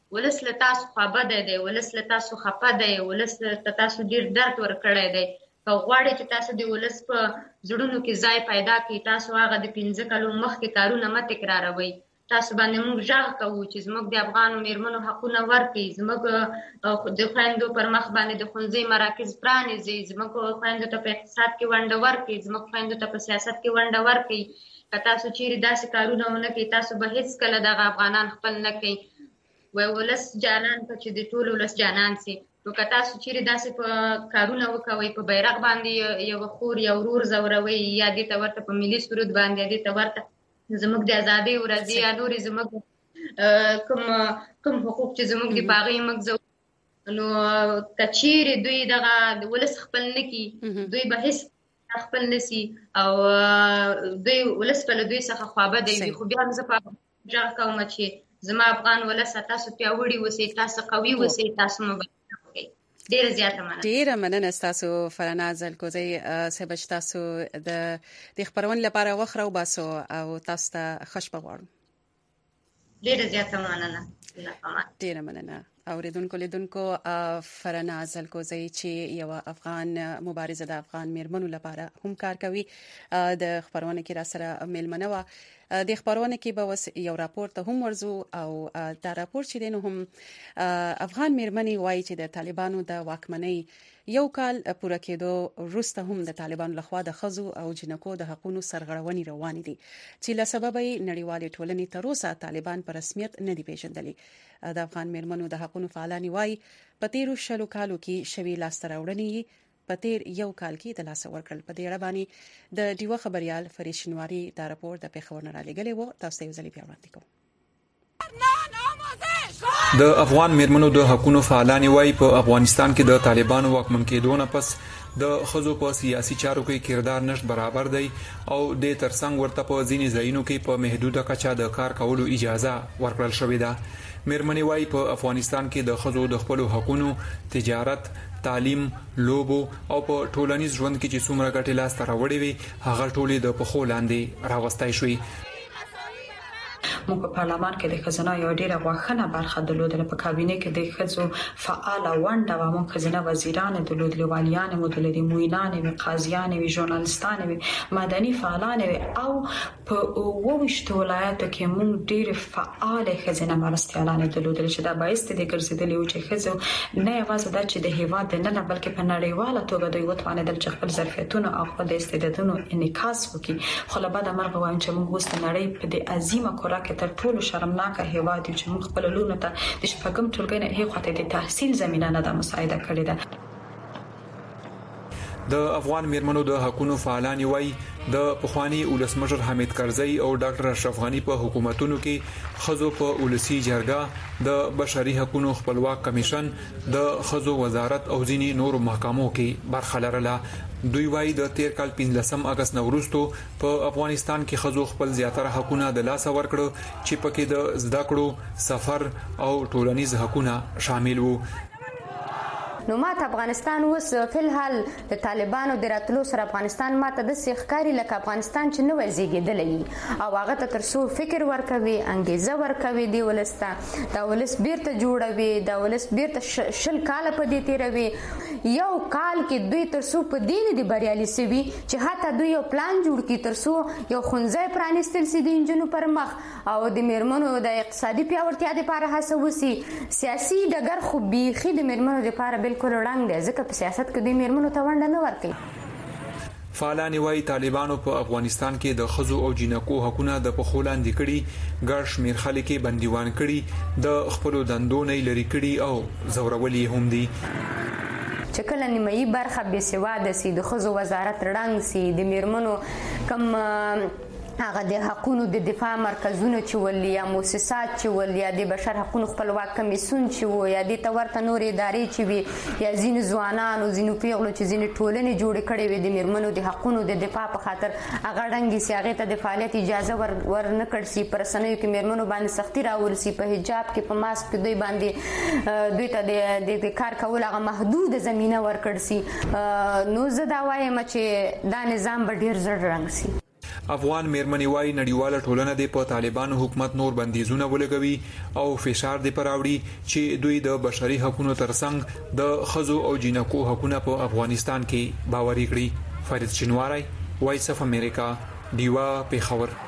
ولس له تاسو خپه دی ولس له تاسو خپه دی ولس له تاسو ډیر درد ورکړی دی که غواړئ چې تاسو د ولس په زړونو کې ځای پیدا کړئ تاسو هغه د پنځه کلو مخکې کارونه مه تکراروئ تاسو باندې موږ غږ کوو چې زموږ د افغانو میرمنو حقونه ورکړي زموږ د خویندو پر مخ باندې د ښوونځي مراکز پرانیزي زموږ خویندو ته په اقتصاد کې ونډه ورکړي زموږ خویندو ته په سیاست کې ونډه ورکړي که تاسو چیرې داسې کارونه ونه کوئ تاسو به هیڅکله دغه افغانان خپل نه کوي وایي ولس جانان که چې د ټول ولس جانان سي نو که تاسو چیرې داسې په کارونه وکوئ په بیرغ باندې یو خور یا ورور ځوروئ یا دې ته ورته په ملي سرود باندې یا دې ته ورته زموږ د ازادۍ ورځې یا نورې زموږ کوم کوم حقوق چې زموږ د پاغې موږ نو که چیرې دوی دغه د ولس خپل نه کړي دوی به هېڅ خپل نه سي او دوی ولس به له دوی څخه خوابه دی خو بیا هم زه په غږ کوم چې زما افغان ولسه تاسو پیاوړي اوسئ تاسو قوي اوسئ تاسو مبارزه وکړئ ډیره زیاته مننه ډیره مننه تاسو فرناز الکوزی صاحب تاسو د د خبرون لپاره وخت راو باسو او تاسو ته خوشبه غواړم ډیره زیاته مننه ډیره مننه اوریدونکو لیدونکو فرناز الکوزی چې یو افغان مبارزه د افغان میرمنو لپاره هم کار کوي د خبرونه کې را سره میلمنه و د خبرونه کې به وس یو راپور ته هم ورزو او دا راپور چې دینو هم افغان میرمنې وایي چې د طالبانو د واکمنۍ یو کال پوره کېدو وروسته هم د طالبانو لخوا د ښځو او جنکو د حقوقو سرغړونې روانې دي چې له سبب یې نړیوالې ټولنې تر اوسه طالبان په رسمیت نه دي پیژندلي د افغان میرمنو د حقوقو فعالان وایي په تیرو شلو کالو کې شوي لاسته راوړنې په تیر یو کال کې د لاس ورکړل په دې اړه باندې د ډیوه خبريال فرید شنواری دا راپور د پیښور نه را لګلې وو تاسو ته ځلې بیا وړاندې کوم د افغان میرمنو د حقوقو فعالان وایي په افغانستان کې د طالبانو واکمن کېدو نه پس د خزو په سیاسي چارو کې کردار نشټ برابر دی او د ترڅنګ ورته په ځینې ځایونو کې په محدوده کچه د کار کولو اجازه ورکړل شوې ده میرمنې وایي په افغانستان کې د خزو د خپل حقوقو تجارت تعلیم لوبو او په ټولنیز ژوند کې چې څومره ګټې لاس ته راوړې وي هغه ټولې د پخو لاندې راوستای شوې موږ په پارلمان کې د خزانه یو ډیره غوښنه برخه درلودله په کابینه کې د خزو فعال ونډه و موږ خزانه وزیران درلودل والیان مو درلودي موینان وی قاضیان وی ژورنالیستان وی مدني فعالان وی او په ووشت ولایتو کې موږ ډیره فعال خزانه مرستيالان درلودل چې دا باعث د ګرځیدل یو چې خزو نه یوازې د چې د هیواد نه نه بلکې په نړیواله توګه دوی وتوانه د خپل ظرفیتونو او خپل استعدادونو انعکاس وکړي خو له بعد مرغ وایم چې موږ وست نړۍ په دې عظیمه کورا کې تر ټولو شرمناک هیواد چې موږ خپل لونه ته د شپږم ټولګي نه هیڅ خاطر د تحصیل زمينه نه د مساعده کړې ده د افغان میرمنو د حقوقو فعالان وایي د پخوانی ولسمشر حمید کرزی او ډاکټر اشرف غنی په حکومتونو کې خزو په ولسی جرګه د بشري حقوقو خپلواک کمیشن د خزو وزارت او ځینی نور محکمو کې برخه لرله دوی وایي د تیر کال پنځلسم اگست نوروز په افغانستان کې خزو خپل زیاتره حقوقونه د لاس ورکړو چې پکې د زده کړو سفر او ټولنیز حقوقونه شامل وو نو ماته افغانستان اوس فلحال د طالبانو د راتلو سره افغانستان ماته د سیخکاری لکه افغانستان چې نو زیږیدلې او هغه ته ترسو فکر ورکوي انګیزه ورکوي دی ولستا دا ولس بیرته جوړوي دا ولس بیرته شل کال په دې تیروي یو کال کې دوی ترسو په دین دی بریالي سوي چې حتی دوی یو پلان جوړ کړي ترسو یو خنځای پرانستل سي د انجنونو پر مخ او د میرمنو د اقتصادي پیاوړتیا لپاره هڅه وسی سیاسي ډګر خو بيخي د میرمنو لپاره بالکل وړاندې دی ځکه په سیاست کې د میرمنو ته ونډه نه ورکوي فعالان وايي طالبانو په افغانستان کې د خزو او جنکو حقوقونه د پخولاندې کړي ګڼ شمیر خلک بنديوان کړي د خپل دندو نه لري کړي او زورولي هم دي چې کله نیمایي برخه بې سواده سي د خزو وزارت رنګ سي د میرمنو کم هغه د حقوقو د دفاع مرکزونه چې ولې یا مؤسسات چې ولې یا د بشر حقوقو خپلواک کمیسون چې وو یا د تورته نور ادارې چې وي یا ځین ځوانانو ځینو پیغلو چې ځین ټولنې جوړ کړي وي د میرمنو د حقوقو د دفاع په خاطر هغه رنګي سي هغه ته د فعالیت اجازه ور ور نه کړ سي پر سنوي کې میرمنو باندې سختي راول سي په حجاب کې په ماسک کې دوی باندې دوی ته د کار کول هغه محدود زمينه ور کړ سي نو زه دا وایم چې دا نظام به ډیر زړ رنګ سي افغان میرمنې وايي نړیواله ټولنه د په طالبانو حکومت نور بندیزونه ولګوي او فشار دی پراوړي چې دوی د بشري حقوقو ترڅنګ د خزو او جنکو حقوقونه په افغانستان کې باوري کړي. فرید شینواری، وایس اف امریکا، دیوا پیښور.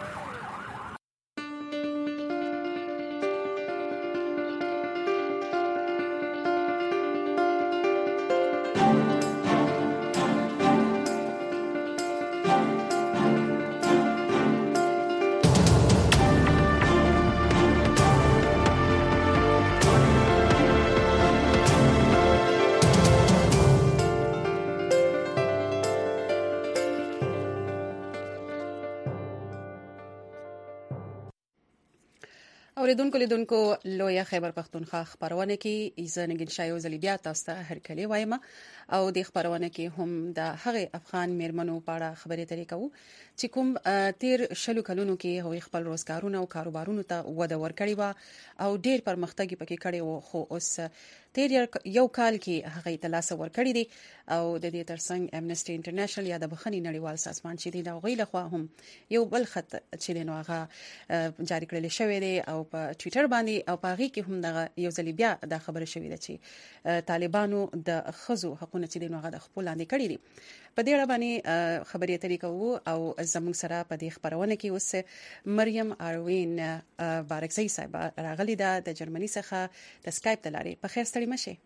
اوریدونکو لیدونکو لویه خیبر پختونخوا خبرونه کې ایزنګین شایو زلیبیا تاسو ته هرکلی وایم او د خبرونه کې هم د هغه افغان میرمنو په اړه خبرې ترې کوو چې کوم تیر شلو کلونو کې هغوی خپل روزګارونه او کاروبارونو ته وده ورکړې و او ډیر پرمختګ پکې کړی و، خو اوس تیر یو کال کې هغه تلاسه ورکړی دي او د دې ترڅنګ امنیسټي انټرنیشنل یا د بخښنې نړیوال سازمان چې د هغوی لخوا هم یو بل خط چې نو هغه جاری کړل شوی دی او په ټوئیټر باندې او په هغه کې هم د یو ځل بیا د خبره شوې ده چې طالبانو د خزو حقوقونه چې نو هغه د خپل لاندې کړی دي. په دې اړه باندې خبرې اترې کوو او زموږ سره په دې خبرونه کې اوس مریم اروین بارکزی صاحب راغلی ده د جرمني څخه د سکایپ د لارې. په خیر ستړي مشه.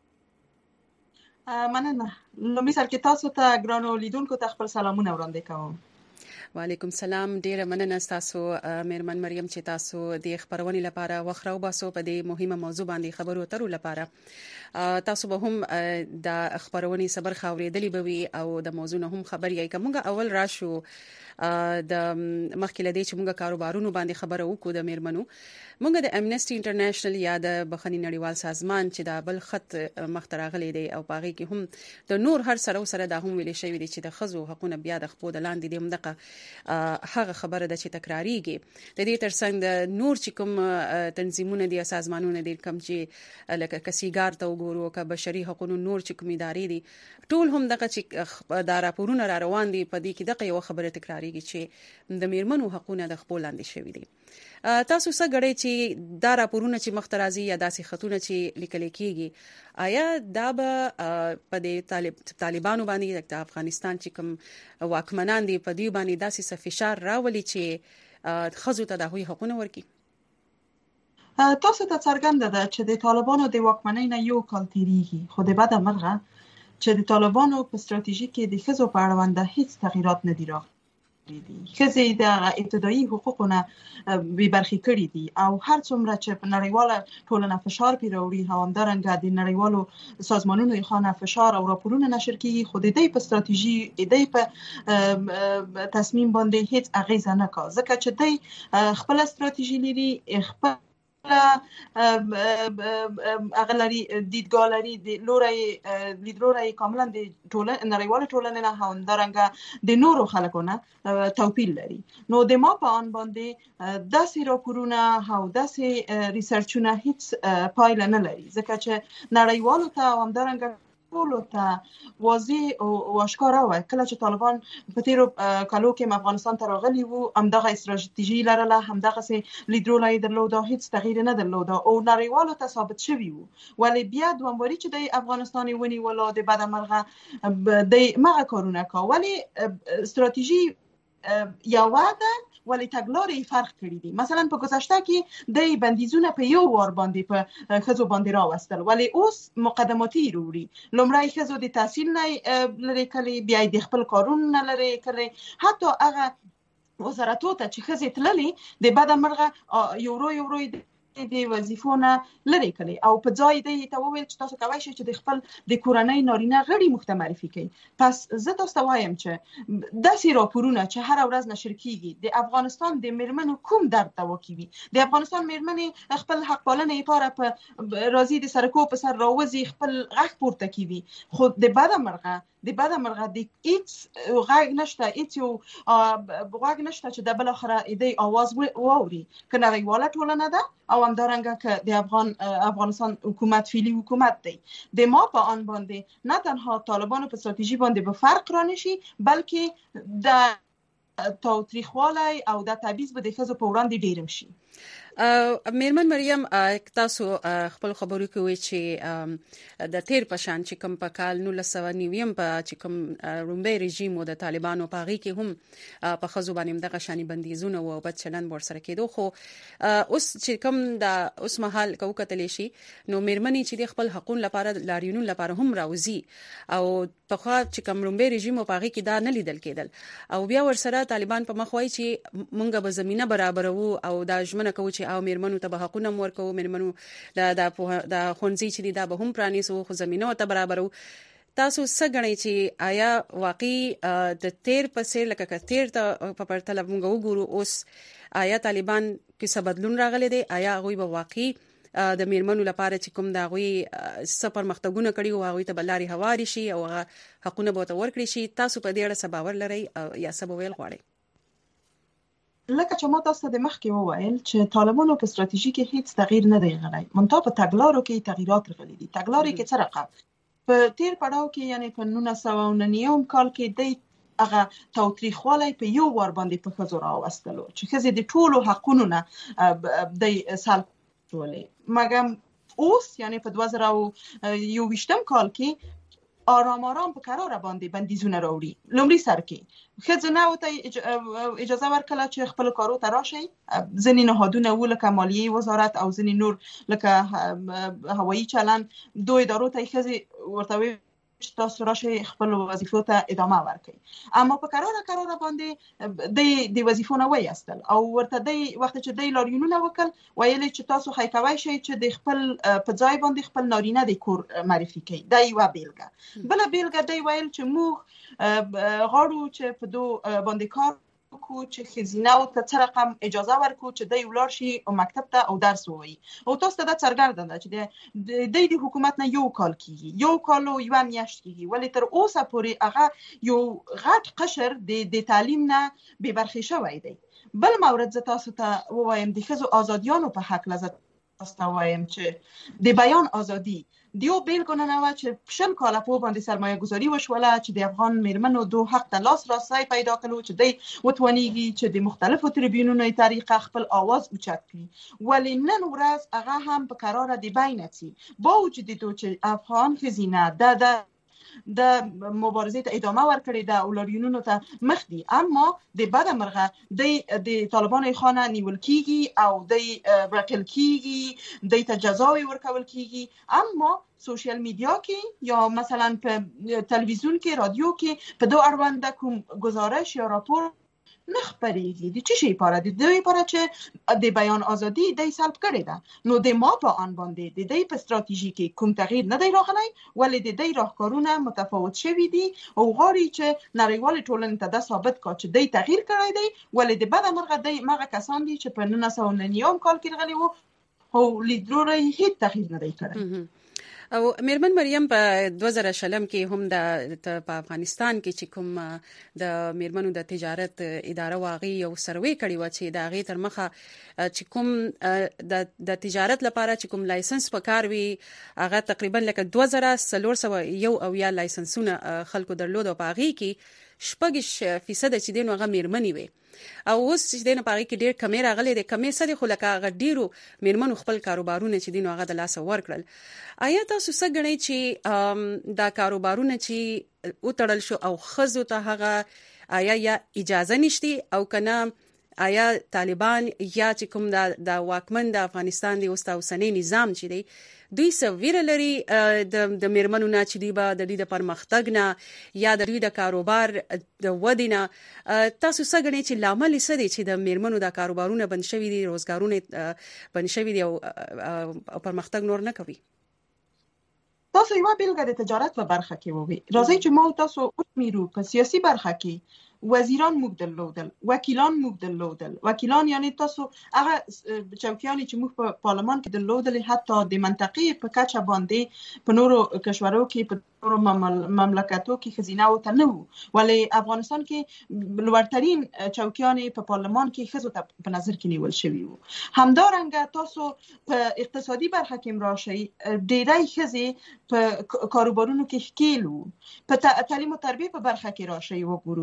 مننه. لومړی سر کې تاسو ته ګرانو لیدونکو ته خپل سلامونه وړاندې کوم. وعلیکم سلام. ډیره مننه تاسو میرمن مریم چې تاسو د خبرونې لپاره وخت راوباسو په دې مهمه موضوع باندې خبرو اترو لپاره. تاسو به هم د خبرونې صبر خاورېدلی به وي او د موضوع نه هم خبر یې کومه. اول راشو د مخکې لدی چې موږ کاروبارونو باندې خبره وکړو د میرمنو، موږ د امنیسټي انټرنیشنل یا د بخښنې نړیوال سازمان چې د بل خط مخترغلي دی او پاغي کې هم د نور هر سره سره د هم ویل شوی دی چې د خزو حقوقونه بیا د خپل لاندې دی مدقه هغه خبره ده چې تکراریږي. د دې ترڅنګ د نور چې کوم تنظیمونه دي سازمانونه دي کوم چې لکه کسیګار ته وګورو که بشري حقوقو نور چې کوم ادارې دي ټول هم دغه چې د راپورونو را روان دي په دې کې دغه یو خبره تکراریږي چې د میرمنو حقوقونه د خپل لاندې شوی دي. تاسو څه غړي چې دا راپورونه چې مخترازي یا داسې خطونه چې لیکل کېږي آیا دا به په دې طالب طالبانو باندې د افغانستان چې کوم واکمنان دي په دې باندې داسې فشار راولي چې خزو ته د هغوی حقونه ورکړي؟ تاسو ته څرګنده ده چې د طالبانو د واکمنۍ نه یو کال تیریږي، خو د بده مرغه چې د طالبانو په ستراتیژي کې د خزو په اړوند هیڅ تغییرات نه دي راغلي. خزې د ابتدایي حقوقونه بې برخې کړي دي او هر څومره چې په نړیواله ټولنه فشار پرې راوړي او همدارنګه د نړیوالو سازمانونو خانه فشار او راپورونه نشر کیږي، خو د دې په ستراتیژي د دې په تصمیم باندې هیڅ اغیزه نه کوي، ځکه چې د خپل ستراتیژي لري، خپل اغلری دیدگاه لري د لوري لیدلوري کاملا د ټولنې نړیواله ټولنې نه همدارنګه د نورو خلکو نه توپیر لري. نو د ما په ان باندې داسې راپورونه او داسې ریسرچونه هیڅ پایله نه لري، ځکه چې نړیوالو ته همدارنګه ټولو ته واضح او اشکاره و کله چې طالبان په تیرو کالو کې افغانستان ته راغلي وو همدغه استراتیژي لرله، همدغه سي لیدلوري درلوده، هیڅ تغییر نه درلوده او نړیوالو ته ثابت شوی وو. ولی بیا دومباري چې د افغانستان ونی ولا د بد مرغه د مغه کارونه کا، ولی استراتیژي یا واده ولی تګلارې فرق کړی دي. مثلا په گذشته کې د بندیزونه په یو وار باندې په خزو باندې راوستل، ولی اوس مقدماتي وروړي. لومړی خزو د تحصیل نه لري کلی، بیا د خپل کارونه نه لري کلی، حتی هغه وزارتو ته چې خزې تللي د بد مرغه یورو یورو د وظیفونه لري کړي او په ځای دی ته وویل چې تاسو کوی شئ چې د خپل د کورنۍ نارینه غړي مخته معرفي کړئ. پس زه تاسو ته وایم چې داسې راپورونه چې هر ورځ نشر کیږي د افغانستان د میرمنو کوم درد دوا کوي. د افغانستان میرمنې خپل حق پالنې لپاره په راضي د سرکو په سر راوځي، خپل غږ پورته کوي، خو د بد مرغه د بد مرغه د هیڅ غږ نشته، هیڅ یو غږ نشته چې د بل اخره د اواز واوري که نړیواله ټولنه ده او همدارنګه که د افغان افغانستان حکومت فعلی حکومت دی. د ما په آن باندې نه تنها طالبانو په استراتیژي باندې به فرق را نشي، بلکې د تاوتریخوالی او د تبعیض به د ښځو په وړاندې ډیرم شي. میرمن مریم تاسو خپل خبرو کې وی چې د تیر پشان چې کوم په کال نولس سوه نوي په چې کوم رومبي رژیم او د طالبانو په غي کې هم په خزو باندې دغه شانی بندیزونه او بد چلند ور سره کېدو، خو اوس چې کوم د اوس مهال کو کتل شي نو میرمنې چې د خپل حقوق لپاره لاریونونو لپاره هم راوځي او په خوا چې کوم رومبي رژیم په غي کې دا نه لیدل کېدل او بیا ور سره طالبان په مخ وای چې مونږ به زمينه برابرو او دا ژمنه کوي او میرمنو ته به حقونه ورکو، میرمنو د د خونځي چې دا به هم پرانیسو خو زمينه ته برابرو. تاسو څه غنئ چې آیا واقعي د تیر پسې لکه تیر ته په پرتله موږ وګورو اوس آیا طالبان کې څه بدلون راغلی دی؟ آیا هغه به واقعي د میرمنو لپاره چې کوم دا غوي سفر مختګونه کړي او هغه ته بلاري هواري شي او حقونه به ورکړي شي؟ تاسو په دې اړه څه باور لرئ یا څه ویل غواړئ؟ لکه چې ما تاسو د مخکې وویل چې طالبانو په ستراتیژي کې هیڅ تغییر نه دی غلی، منتها په تګلارو کې تغیرات راغلي دي. تګلارې کې څه رقم په تیر پړاو کې یعنی په نولس سوه نهه کال کې د هغه تاوتریخوالی په یو ور باندې په ښځو راوستلو چې ښځې د ټولو حقونو نه د سلب کولې، مګر اوس یعنی په دوه زره یو ویشتم کال کې آرام آرام په قرار باندې بندیزونه راوړي. لومړي سر کې ښځو نه وته اجازه ورکړه چې خپل کارو ته راشي، ځینې نهادونه و لکه مالیې وزارت او ځینې نور لکه هوایي چلن دوه ادارو ته ښځې ورته چې تاسو راشي خپل وظیفو ته ادامه ورکړي، اما په قرار قرار باندې د د وظیفو نه وایستل او ورته د وخت چې د لاریونونه وکړ ویل چې تاسو خای کوي شي چې د خپل په ځای باندې خپل نارینه د کور معرفي کوي. دا یو بیلګه. بل بیلګه دی ویل چې موږ غواړو چې په دو باندې کار کو چې خزینه او ته څه رقم اجازه ورکو چې د ولر شي او مکتب ته او درس وایي او تاسو ته د څرګنده ده چې د د حکومت نه یو کال کیږي، یو کال او یو میاشت کیږي، ولی تر اوسه پورې هغه یو غټ قشر د د تعلیم نه به برخې شوی دی. بل مورد ز تاسو ته وایم د ښځو ازادیانو په حق لزت تاسو وایم چې د بیان ازادي دیو بیلګونه نه و چې شل کاله په باندې سرمایه گذاری وشوله چې د افغان میرمنو دو حق ته لاس راسي پیدا کړو چې د وټونیږي چې د مختلفو تریبیونونو طریقه خپل आवाज اوچت کړي، ولی نن ورځ هغه هم په قرار دی باینتي با وجود دي چې افغان خزینه د د د مبارزه ته ادامه ورکړي د اولارینونو ته مخ دي، اما د بد مرغه د د طالبانو خانه نیول کیږي او د برټل کیږي، د ته جزاوي ورکول کیږي، اما سوشل میډیا کې یا مثلا په تلویزیون کې رادیو کې په دوه اړوند کوم گزارش یا راپور نه خبرېږي. د چی شي لپاره د دوی لپاره چې د بیان ازادي د سلب کړي ده، نو د ما په ان باندې د دې په ستراتیژي کې کوم تغییر نه دی راغلی، ولې د دې راهکارونه متفاوت شوي دي او غواړي چې نړیوال ټولنې ته دا ثابت کړي چې د تغییر کړی دی، ولې د بد مرغه د مغه کسان دي چې په نولس سوه نهه کال کې راغلي وو او لیدلوري هیڅ تغییر نه دی کړی. او میرمن مریم په دوه زره شلم کې هم د په افغانستان کې چې کوم د میرمنو د تجارت اداره واغی یو سروې کړی و چې د غي تر مخه چې کوم د د تجارت لپاره چې کوم لایسنس پکار وي هغه تقریبا لکه دوه زره څلور سوه یو او یا لایسنسونه خلکو درلود او په غي کې شپږ فیصد چې دین هغه میرمنې وي او اوس چې دین په غي کې ډېر کمی راغلي د کمی سره خو لکه هغه ډیرو میرمنو خپل کاروبارونه چې دین هغه د لاس ورکړل. آیا تاسو څه غنئ چې دا کاروبارونه چې وټړل شو او خزو ته هغه آیا یا اجازه نشتی او کنه آیا طالبان یا چې کوم د د واکمن د افغانستان د اوسنی نظام چې دی دوی سویر لري د د میرمنو نه چې دی به د دې د پرمختګ نه یا د دوی د کاروبار د ودینه تاسو څنګه غنئ چې لامل څه دی چې د میرمنو د کاروبارونه بند شوي دي، روزګارونه بند شوي دي او پرمختګ نور نه کوي؟ تاسو یو بیلګه د تجارت په برخه کې ووي، راځي چې ما تاسو ومیرو په سیاسي برخه کې وزیران موږ درلودل، وکیلان موږ درلودل. وکیلان یعنی تاسو هغه چوکیانی چې موږ په پارلمان کې درلودل حتی د منطقې په کچه باندې په نورو کشورو کې په نورو مملکتو کې خزینه او تنو، ولی افغانستان کې لوړترین چوکیانی په پارلمان کې خزو ته په نظر کې نیول شوی وو. همدارنګه تاسو په اقتصادي برخه کې راشي ډېری خزې په کاروبارونو کې ښکیلو، په تعلیم او تربیه په برخه کې راشي وګورو،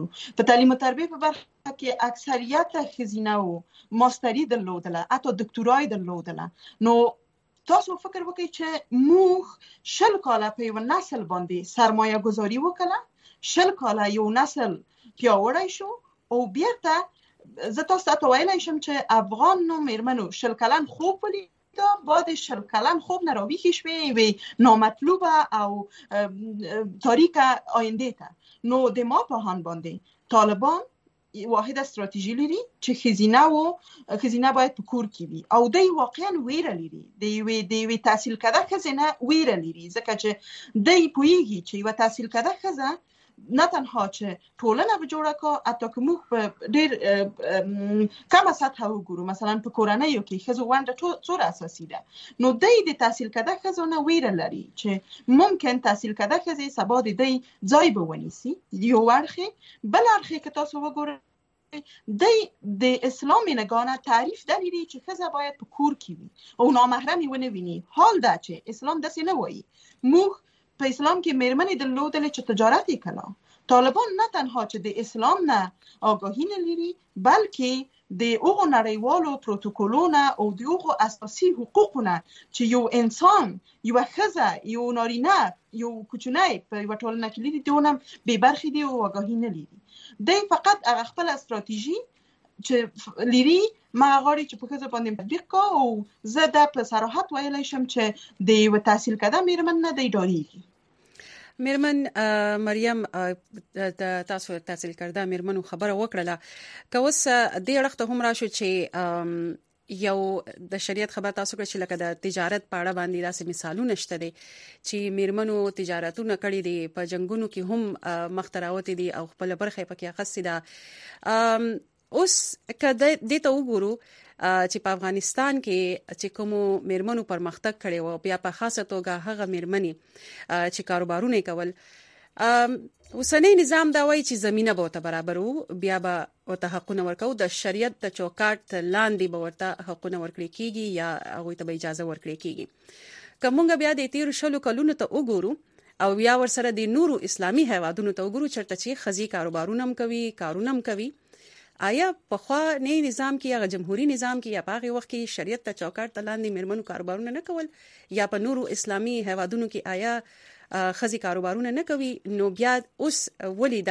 په تعلیم او تربیه په برخه کې اکثریت ښځینه وو ماستري درلودله، حتی دکتورای درلودله. نو تاسو فکر وکړئ چې موږ شل کاله په یو نسل باندې سرمایه گذاري وکړه، شل کاله یو نسل پیاوړی شو او بیرته زه تاسو ته ویلی شم چې افغان نو میرمنو شل کلن خوب ولید دا بعد شل کلن خوب نراویخی شوی وی نامطلوبه او تاریک آینده تا. نو د ما په هان باندې طالبان واحد استراتیژی لري چې خزینه و خزینه باید په کور کې وي او د واقعا ویره لري، د وی د وی تحصیل کده خزینه ویره لري، ځکه چې د پویږي چې یو تحصیل کده خزه نه تنها چې ټولنه به جوړه کا، حتی که موږ په ډېر کمه سطحه وګورو، مثلا په کورنیو کې ښځو ونډه څومره اساسي ده. نو دی د تحصیل کده ښځو نه ویره لري چې ممکن تحصیل کده ښځې سبا د دی ځای به ونیسي. یو اړخې، بل اړخې که تاسو وګورئ دی د اسلام نگاه تعریف دا لري چې ښځه باید په کور کې وي او نامحرمې ونه ویني. حال دا چې اسلام داسې نه وایي. موږ په اسلام کې میرمنې درلودلې چې تجارت یې کړه. طالبان نه تنها چې د اسلام نه آگاهی نه لري، بلکې د هغو نړیوالو پروتوکولونو او د هغو اساسي حقوقونه چې یو انسان، یو ښځه، یو نارینه، یو کوچنی په یوه ټولنه کې لري، د هغه بې برخې دي او آگاهی نه لري. دی فقط هغه خپل استراتیژي چې لري ما غواړي چې په ښځو باندې تطبیق کا، او زه دا په صراحت ویلی شم چې د یو تحصیل کده میرمن نه دی ډاریږي. میرمن مریم تاسو تحصیل کرده میرمنو خبره وکړه، که اوس دې اړخ ته هم راشو چې یو د شریعت خبر تاسو کړی چې لکه د تجارت په اړه باندې داسې مثالونه شته دي چې میرمنو تجارتونه کړي دي، په جنگونو کې هم مخ ته راوتې دي او خپل برخه پکې اخیستې ده. اوس که دې ته وګورو چې په افغانستان کې چې کوم میرمنو پرمختګ کړي او بیا په خاصه توګه هغه میرمنې چې کاروبارونه کول، اوسنی نظام دا وایي چې زمينه به ورته برابر وو، بیا به ورته حقونه ورکو، د شریعت د چوکاټ لاندې به ورته حقونه ورکړي کیږي یا هغوی ته به اجازه ورکړي کیږي. که موږ بیا د تیرو شلو کلونو ته وګورو او بیا ورسره د نورو اسلامي هیوادونو ته وګورو چېرته چې ښځې کاروبارونه هم کوي، کارونه هم کوي، آیا په خوا نه نظام کې یا جمهوریت نظام کې یا په هغه وخت کې شریعت ته چوکاټ ته لاندې میرمنو کاروبارونه نه کول، یا په نورو اسلامي هیوادونو کې آیا ښځې کاروبارونه نه کوي، نو بیا اوس ولې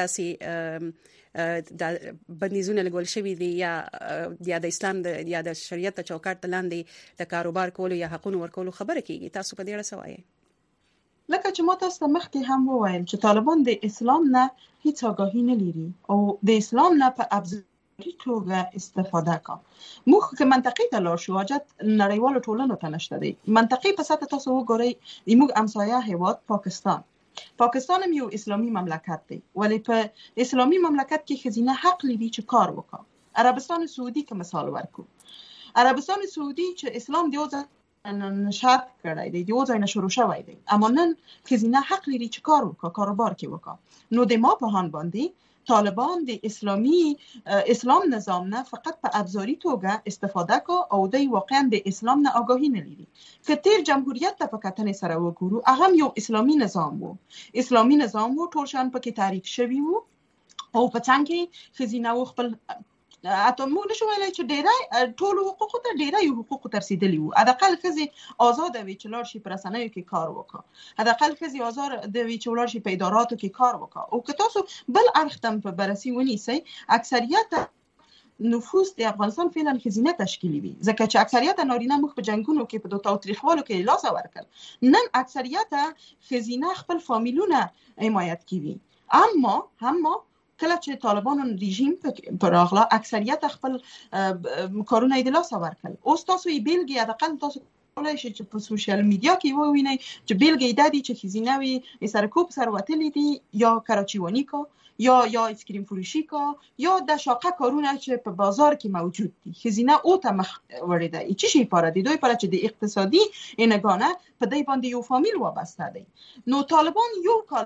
داسې د بندیزونه لګول شوي دي یا یا د اسلام د یا د شریعت ته چوکاټ ته لاندې د کاروبار کولو یا حقونو ورکولو خبره کیږي؟ تاسو په دې اړه څه وایئ؟ لکه چې ما تاسو ته مخکې هم وویل چې طالبان د اسلام نه هیڅ آگاهی نه لري او د اسلام نه په ابزاري توګه استفاده کا. موږ که منطقي ته لاړ شو، حاجت نړیوالو ټولنو ته نشته دی. منطقي په سطح تاسو وګورئ، موږ همسایه هیواد پاکستان پاکستان هم یو اسلامي مملکت دی، ولی په اسلامي مملکت کې ښځینه حق لري چې کار وکړي. عربستان سعودي که مثال ورکو، عربستان سعودي چې اسلام دی نشاط کړی دی، دیو ځای نه شروع شوی دی، اما نن ښځینه حق لري چې کار وکړي، کاروبار کې وکړي. نو د ما په هان باندې طالبان د اسلامی اسلام نظام نه فقط په ابزاری توګه استفاده کو او د واقعا د اسلام نه آگاهی نه لري. که تیر جمهوریت ته په کتنې سره وګورو، هغه یو اسلامی نظام وو، اسلامی نظام وو، ټول شان پکې تعریف شوی وو او په څنګ کې ښځینه خپل اته موږ نشو ویلای چې ډیری ټول حقوق ته ډیری حقوق ترسیدلی وو. حداقل ښځې آزاد وي چې لاړ شي په رسنیو کې کار وکړي، حداقل ښځې آزاد وي چې لاړ شي په اداراتو کې کار وکړي. او که تاسو بل اړخ ته په بررسي ونیسئ، اکثریت نفوس د افغانستان فعلا ښځینه تشکیلي وي، ځکه چې اکثریت نارینه مخ په جنگونو کې په دوه تاریخوالو کې لاس ورکړ. نن اکثریت ښځینه خپل فامیلونه حمایت کوي، اما هم کله چې طالبانو رژیم پر راغله اکثریت خپل کارونه یې د لاسه ورکړل. اوس تاسو یې بیلګې حداقل تاسو کولی شئ چې په سوشل میډیا کې ووینئ چې بیلګې یې دا دي چې ښځینه وي سرکوب سر وتلي دي، یا کراچیواني کا، یا یا اسکریم فروشي کا، یا د شاقه کارونه چې په بازار کې موجود دي. ښځینه او ته مخ وړې ده. ای چی شي پاره دي دوی پاره چې د اقتصادي انګانه په دې باندې یو فامیل وابسته دی. نو طالبان یو کال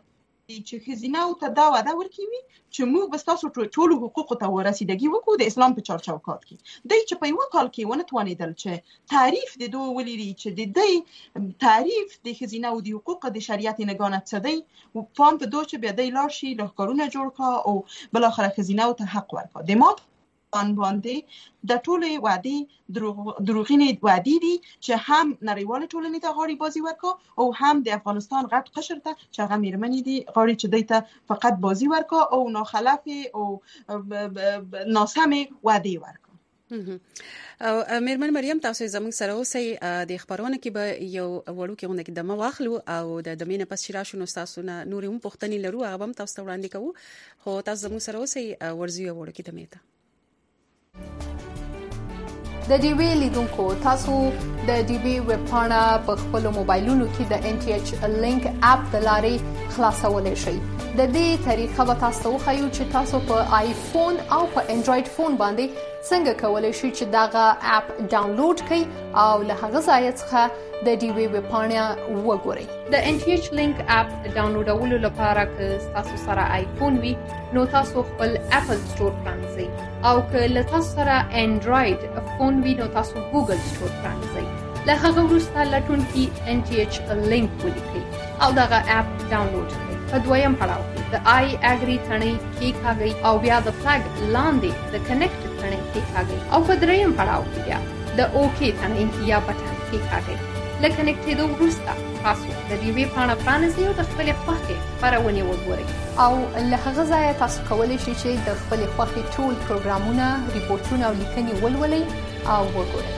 چې ښځینه او ته دا وعده ورکوي چې موږ به ستاسو ټولو حقوقو ته ورسیدګي وکړو د اسلام په چارچوکات کې. دی چې په یوه کال کې ونه توانېدل چې تعریف د دوی ولري چې د دی تعریف د ښځینه او د حقوقو د شریعت نګانه څه دی، پام په دوی چې بیا دی لاړ شي لښکرونه جوړ کړه او بالاخره ښځینه او ته حق ورکړه. د ما باندې د ټولې وعدې دروغ دروغینې وعدې دي چې هم نړیوال ټولنې ته غاړي بازي ورکړه او هم د افغانستان غټ قشر ته چې هغه میرمنې دي غاړي چې دوی ته فقط بازي ورکړه او ناخلافه او ناسمه وعدې ورکړه. او میرمن مریم تاسو زموږ سره اوسئ د خبرونه کې به یو وړوکی غونډه کې دمه واخلو او د دمینه پس شراشو نو تاسو نه نورې هم پوښتنې لرو هغه هم تاسو ته وړاندې کوو، خو تاسو زموږ سره اوسئ ورزي وړوکی دمه ته. د ډي وی لیدونکو تاسو د ډي وی ویب پاڼه په خپل موبایلونو کې د ان ټي ایچ لینک اپ د لارې خلاصولای شئ. د دې طریقه به تاسو وښیو چې تاسو په آیفون او په انډراید فون باندې څنګه کولای شئ چې داغه اپ ډاونلوډ کړئ او له هغه ځای څخه د ډي وی ویب پاڼه وګورئ. د ان ټي ایچ لینک اپ ډاونلوډولو لپاره که تاسو سره آیفون وي نو تاسو خپل اپل سٹور پرانځئ او که له تاسو سره انډراید فون وي نو تاسو ګوګل سٹور پرانځئ. له هغه وروسته لټونکي ان ټي ایچ لینک ولیکئ او دغه اپ ډاونلوډ کړئ. په دویم پړاو کې د آی اګری ثنې کېکاږئ او بیا د فلګ لاندې د کنیکټ ثنې کېکاږئ او په دریم پړاو کې بیا د اوکی ثنې یا بټن کېکاږئ. له کنیکټېدو وروسته تاسو د ډي وی پاڼه پرانیزئ او د خپلې خوښې خپرونې وګورئ او له هغه ځایه تاسو کولی شئ چې د خپلې خوښې ټول پروګرامونه، ریپورټونه او لیکنې ولولئ او وګورئ.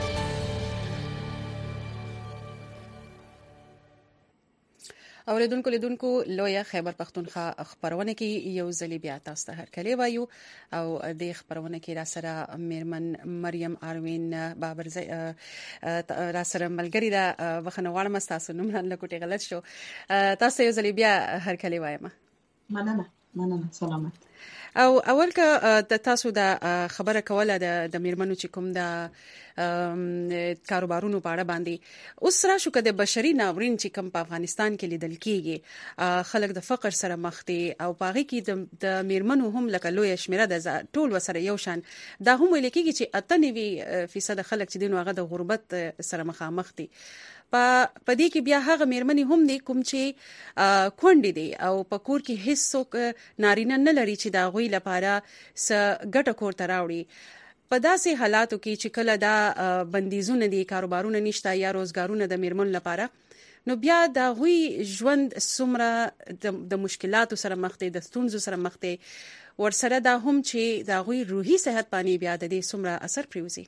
اوریدونکو لیدونکو لویا خیبر پختونخوا خبرونه کې یو ځلې بیا تاسو ته هرکلی وایو او د خبرونه کې را سره میرمن مریم اروین بابرزی را سره ملګری دا وخنه واړم تاسو نوم نه لکوټی غلط شو، تاسو یو ځلې بیا هرکلی وایم. مننه مننه سلامت. او اول که تاسو دا خبره کوله د میرمنو چې کوم دا کاروبارونو په اړه باندې اوس را شو کده بشري ناورین چې کوم په افغانستان کې لیدل کیږي، خلک د فقر سره مخ دي او پاغي کې د میرمنو هم لکه لوی شمیره د ټول وسره یو شان دا هم ویل کیږي چې اته نوي فیصد خلک چې دین هغه د غربت سره مخامخ دي. په پدې کې بیا هغه میرمنې هم دي کوم چې کونډې دي او په کور کې هیڅ څوک نارینه نه لري چې دا غوي لپاره س ګټه کور ته راوړي. په داسې حالاتو کې چې کله دا بندیزونه دي، کاروبارونه نشته یا روزګارونه د میرمنو لپاره، نو بیا دا غوي ژوند څومره د مشکلاتو سره مخ دي، د ستونزو سره مخ دي، ورسره دا هم چې دا غوي روحي صحت باندې بیا د دې څومره اثر پریوزي.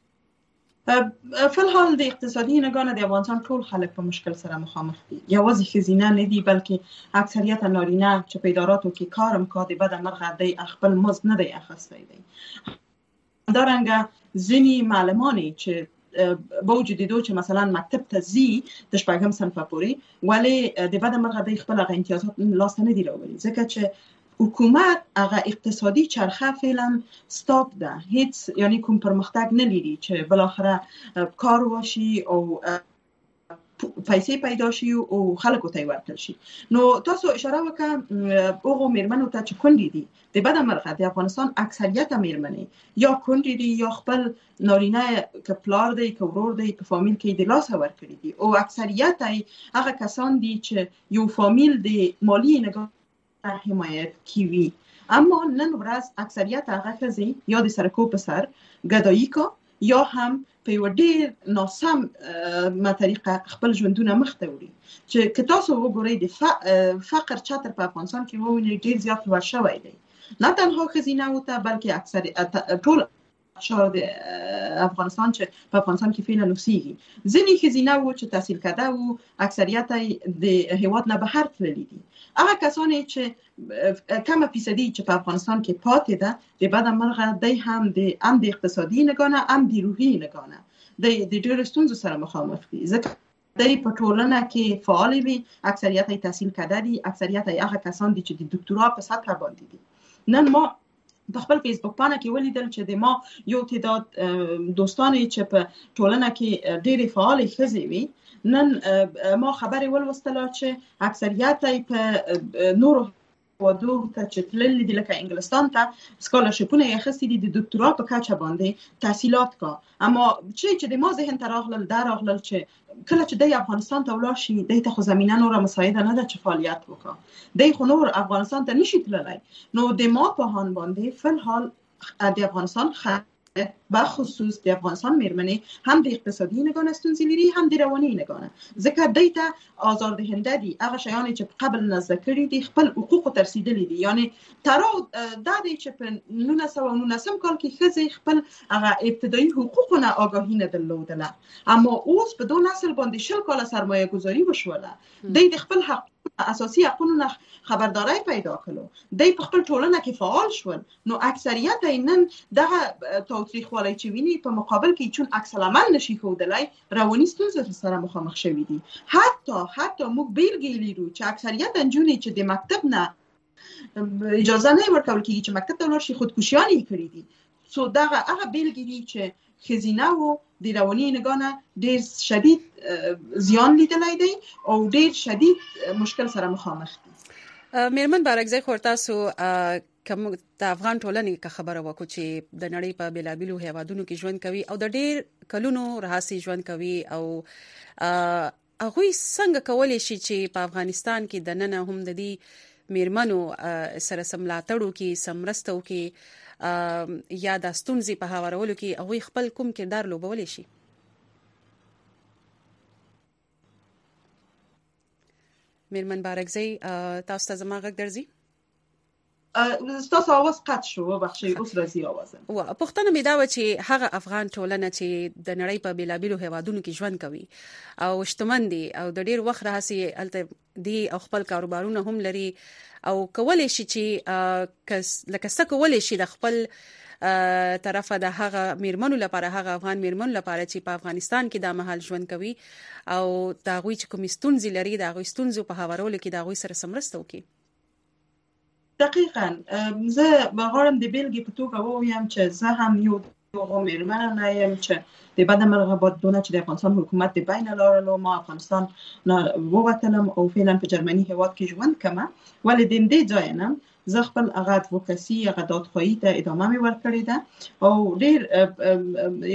فلحال د اقتصادي نګانه د افغانستان ټول خلک په مشکل سره مخامخ دي. یوازې ښځینه نه دي بلکې اکثریت نارینه چې په اداراتو کې کارم کوي د بد مرغه دی خپل مزد نه دی اخیستی دی. همدارنګه ځینې معلمانې چې با وجود دو چې مثلا مکتب ته ځي د شپږم صنف پورې ولې د بد مرغه دی خپل هغه امتیازات لاسته نه دی راوړي ځکه چې حکومت هغه اقتصادي چرخه فعلا ستاپ ده، هیڅ یعنی کوم پرمختګ نه لري چې بالاخره کار وشي او پیسې پیدا شي او خلکو ته ورکړل شي. نو تاسو اشاره وکړه اوغه میرمنو ته چې کونډې دي د بد مرغه د افغانستان اکثریت میرمنې یا کونډې دي یا خپل نارینه کپلار دی کورور دی په فامیل کې د لاس ورکړي دي او اکثریت هغه کسان دي چې یو فامیل د مالی نگاه حمایت کوي. اما نن ورځ اکثریت هغه ښځې یا د سرکو په سر ګدایي کو یا هم په یو ډیر ناسم طریقه خپل ژوندونه مخ ته وړي چې که تاسو وګورئ د فقر چتر په افغانستان کې ووینئ ډیر زیات لوړ شوی دی، نه تنها ښځینه او ته بلکې اکثر ټول شاو د افغانستان چې په افغانستان کې فعلا اوسېږي. ځینې ښځینه وو چې تحصیل کرده وو اکثریت د هیواد نه بهر تللي دي. هغه کسان چې کمه فیصدي چې په افغانستان کې پاتې ده د بد مرغه دی هم د هم د اقتصادي نگانه هم د روحي نگانه د ډېر ستونزو سره مخامخ دي ځکه دی په ټولنه کې فعال وي، اکثریت یې تحصیل کرده دي، اکثریت یې هغه کسان دي چې د دکترا په سطح باندې دي. نن ما په خپل فیسبوک باندې کې ولیدل چې د ما یو تعداد دوستان چې په ټولنه کې ډېرې فعالې ښځې وي، نن ما خبرې ولوستله چې اکثریت یې په نورو هیوادو ته چې تللي دي لکه انګلستان ته سکالرشیپونه یې اخیستي دي د دکترا په کچه باندې تحصیلات کا. اما چې چې د ما ذهن ته راغلل دا راغلل چې کله چې د افغانستان ته ولاړ شي د ته خو زمينه نور مساعده نه ده چې فعالیت وکړي، د خو نور افغانستان ته نشي تللی. نو د ما په هان باندې فل حال د افغانستان خ بخصوص د افغانستان میرمنې هم د اقتصادي نگاه ستونزې لري هم د رواني نگاه، ځکه دیته آزاردهنده دي هغه شیان چې قبل نزد کړي دي خپل حقوق ترسیدلي دي. یعنی تر دا دی چې په نولس سوه نولسم کال کې ښځې خپل هغه ابتدایي حقوقونه آگاهي نه درلودله، اما اوس په دوه نسل باندې شل کاله سرمایه گذاري وشوله، دی د خپل حق اساسي حقوقونه خبرداري پیدا کړو، دی په خپل ټولنه کې فعال شول. نو اکثریت نن دغه تاریخوالي چې ویني په مقابل کې چون عکس العمل نشي ښودلای رواني ستونزې سره مخامخ شوي دي. حتی حتی موږ بیلګې لرو چې اکثریت نجونې چې د مکتب نه اجازه نه ورکول کېږي چې مکتب ته ولاړ شي خودکشیان یې کړي دي. سو دغه هغه بیلګې دي چې ښځینه و د رواني نگاه نه ډېر شدید زیان لیدلی دی او ډېر شدید مشکل سره مخامخ دي. میرمن بارکزی خور تاسو کوم د افغان ټولنې کا خبره وکړو چې د نړۍ په بیلابیلو هیوادونو کې ژوند کوي او د ډېر کلونو راهسي ژوند کوي او هغه څنګه کولای شي چې په افغانستان کې د نن هم د دې میرمنو سره سملاتړو کې سمرستو کې یا د ستونزې په هوارولو کې هغه خپل کوم کردار لوبولی شي؟ میرمن بارکزی تاسو ته زما غږ درځي؟ ستاسو आवाज قطع شو، وبخښئ اوس راځي आवाज. و پښتنه مې دا و چې هغه افغان ټولنه چې د نړۍ په بیلابیلو هیوادونو کې ژوند کوي او شتمن دي او د ډیر وخت راهسي الته دي او خپل کاروبارونه هم لري او کولای شي چې لکه څه کولای شي د خپل طرفه د هغه میرمنو لپاره هغه افغان میرمنو لپاره چې په افغانستان کې د مهال ژوند کوي او دا غوي چې کوم ستونزې لري دا غوي ستونزې په هوارولو کې دا غوي سره سمرسته وکړي. دقیقاً زه بغواړم د بیلګې په توګه ووایم چې زه هم یو دغه میرمنه نه یم چې د بده مرغه بادونه چې د افغانستان حکومت د بین لاړلو ما افغانستان نه ووتلم او فعلا په جرمني هیواد کې ژوند کوم، ولې د دې ځای نه زه خپل هغه ادوکاسي هغه دادخواهي ته ادامه مې ورکړې ده او ډېر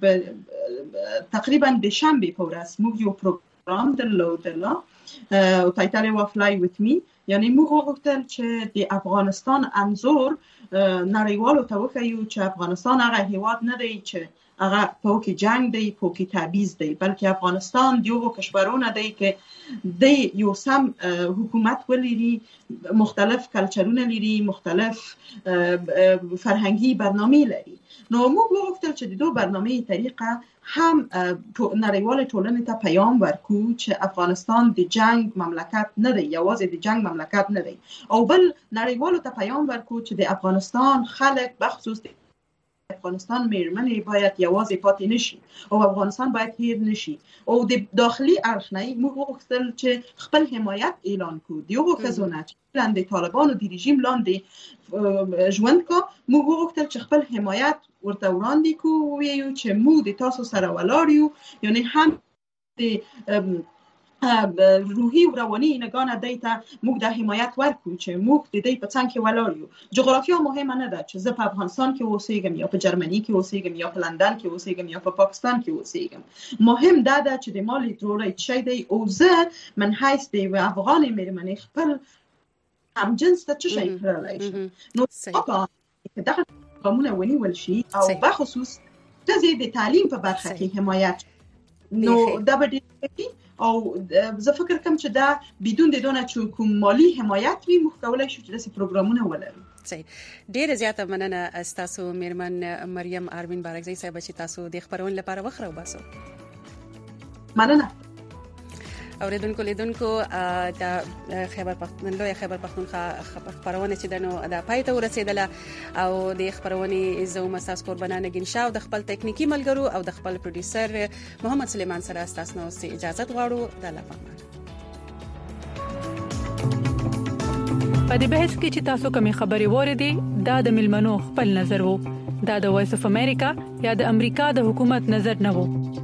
یعنی تقریبا د شنبې په ورځ موږ یو پروګرام درلودله او ټایټل یې و فلای وذ می، یعنی موږ وغوښتل چې د افغانستان انځور نړیوالو ته وښیو چې افغانستان هغه هیواد نه دی چې هغه په کې جنگ دی په کې تبعیض دی، بلکې افغانستان د یو کشورونه دی چې د یو سم حکومت ولري، مختلف کلچرونه لري، مختلف فرهنګي برنامه لري. نو موږ وغوښتل چې د دوه برنامه طریقه هم نړیوال ټولنې ته پیام ورکو چې افغانستان د جنگ مملکت نه دی، یوازې د جنگ مملکت نه دی، او بل نړیوالو ته پیام ورکو چې د افغانستان خلک بخصوص افغانستان میرمنې باید یوازې پاتې نشي او افغانستان باید هیر نشي. او د داخلي اړخ نه موږ وغوښتل چې خپل حمایت اعلان کړو د یو ښځونه چې لاندې طالبانو د رژیم لاندې ژوند کا، موږ وغوښتل چې خپل حمایت ورته وړاندې کړو، ویو چې موږ د تاسو سره ولاړ یو، یعنی هم د روحي او رواني نگاه نه دیته موږ د حمایت ورکو چې موږ د دې په څنګ کې ولاړ یو. جغرافیا مهمه نه ده چې زه په افغانستان کې اوسېږم یا په جرمني کې اوسېږم یا په لندن کې اوسېږم یا په پاکستان کې اوسېږم، مهم دا ده چې د مالی تروړی چې دی او زه من حیث دی و افغان میرمنې خپل هم جنس ته څه شي کړلای شي. نو څنګه دغه قانون ونیول شي او بخصوص د د تعلیم په برخه کې حمایت، نو دا به ډېر او زه فکر کوم چې دا بدون د دونه چې کوم مالی حمایت وي موږ کولای شو چې داسې پروګرامونه ولرو. صحیح، ډېر زیاته مننه تاسو میرمن مریم آرمین بارکزی صاحب چې تاسو د خبرون لپاره وخت راوباسو. مننه. اوریدونکو لیدونکو د خیبر پختونخوا لوی خیبر پختونخوا خبرونه چې دنو د پای ته ورسېدله او د خبرونه زو مساس قربانه نگین شاو د خپل ټکنیکی ملګرو او د خپل پروډوسر محمد سلیمان سره تاسو نو اجازه غواړو د الله پامان. په دې بحث کې چې تاسو کومې خبرې وریدي دا د ملمنو خپل نظر وو دا د وایس اف امریکا یا د امریکا د حکومت نظر نه وو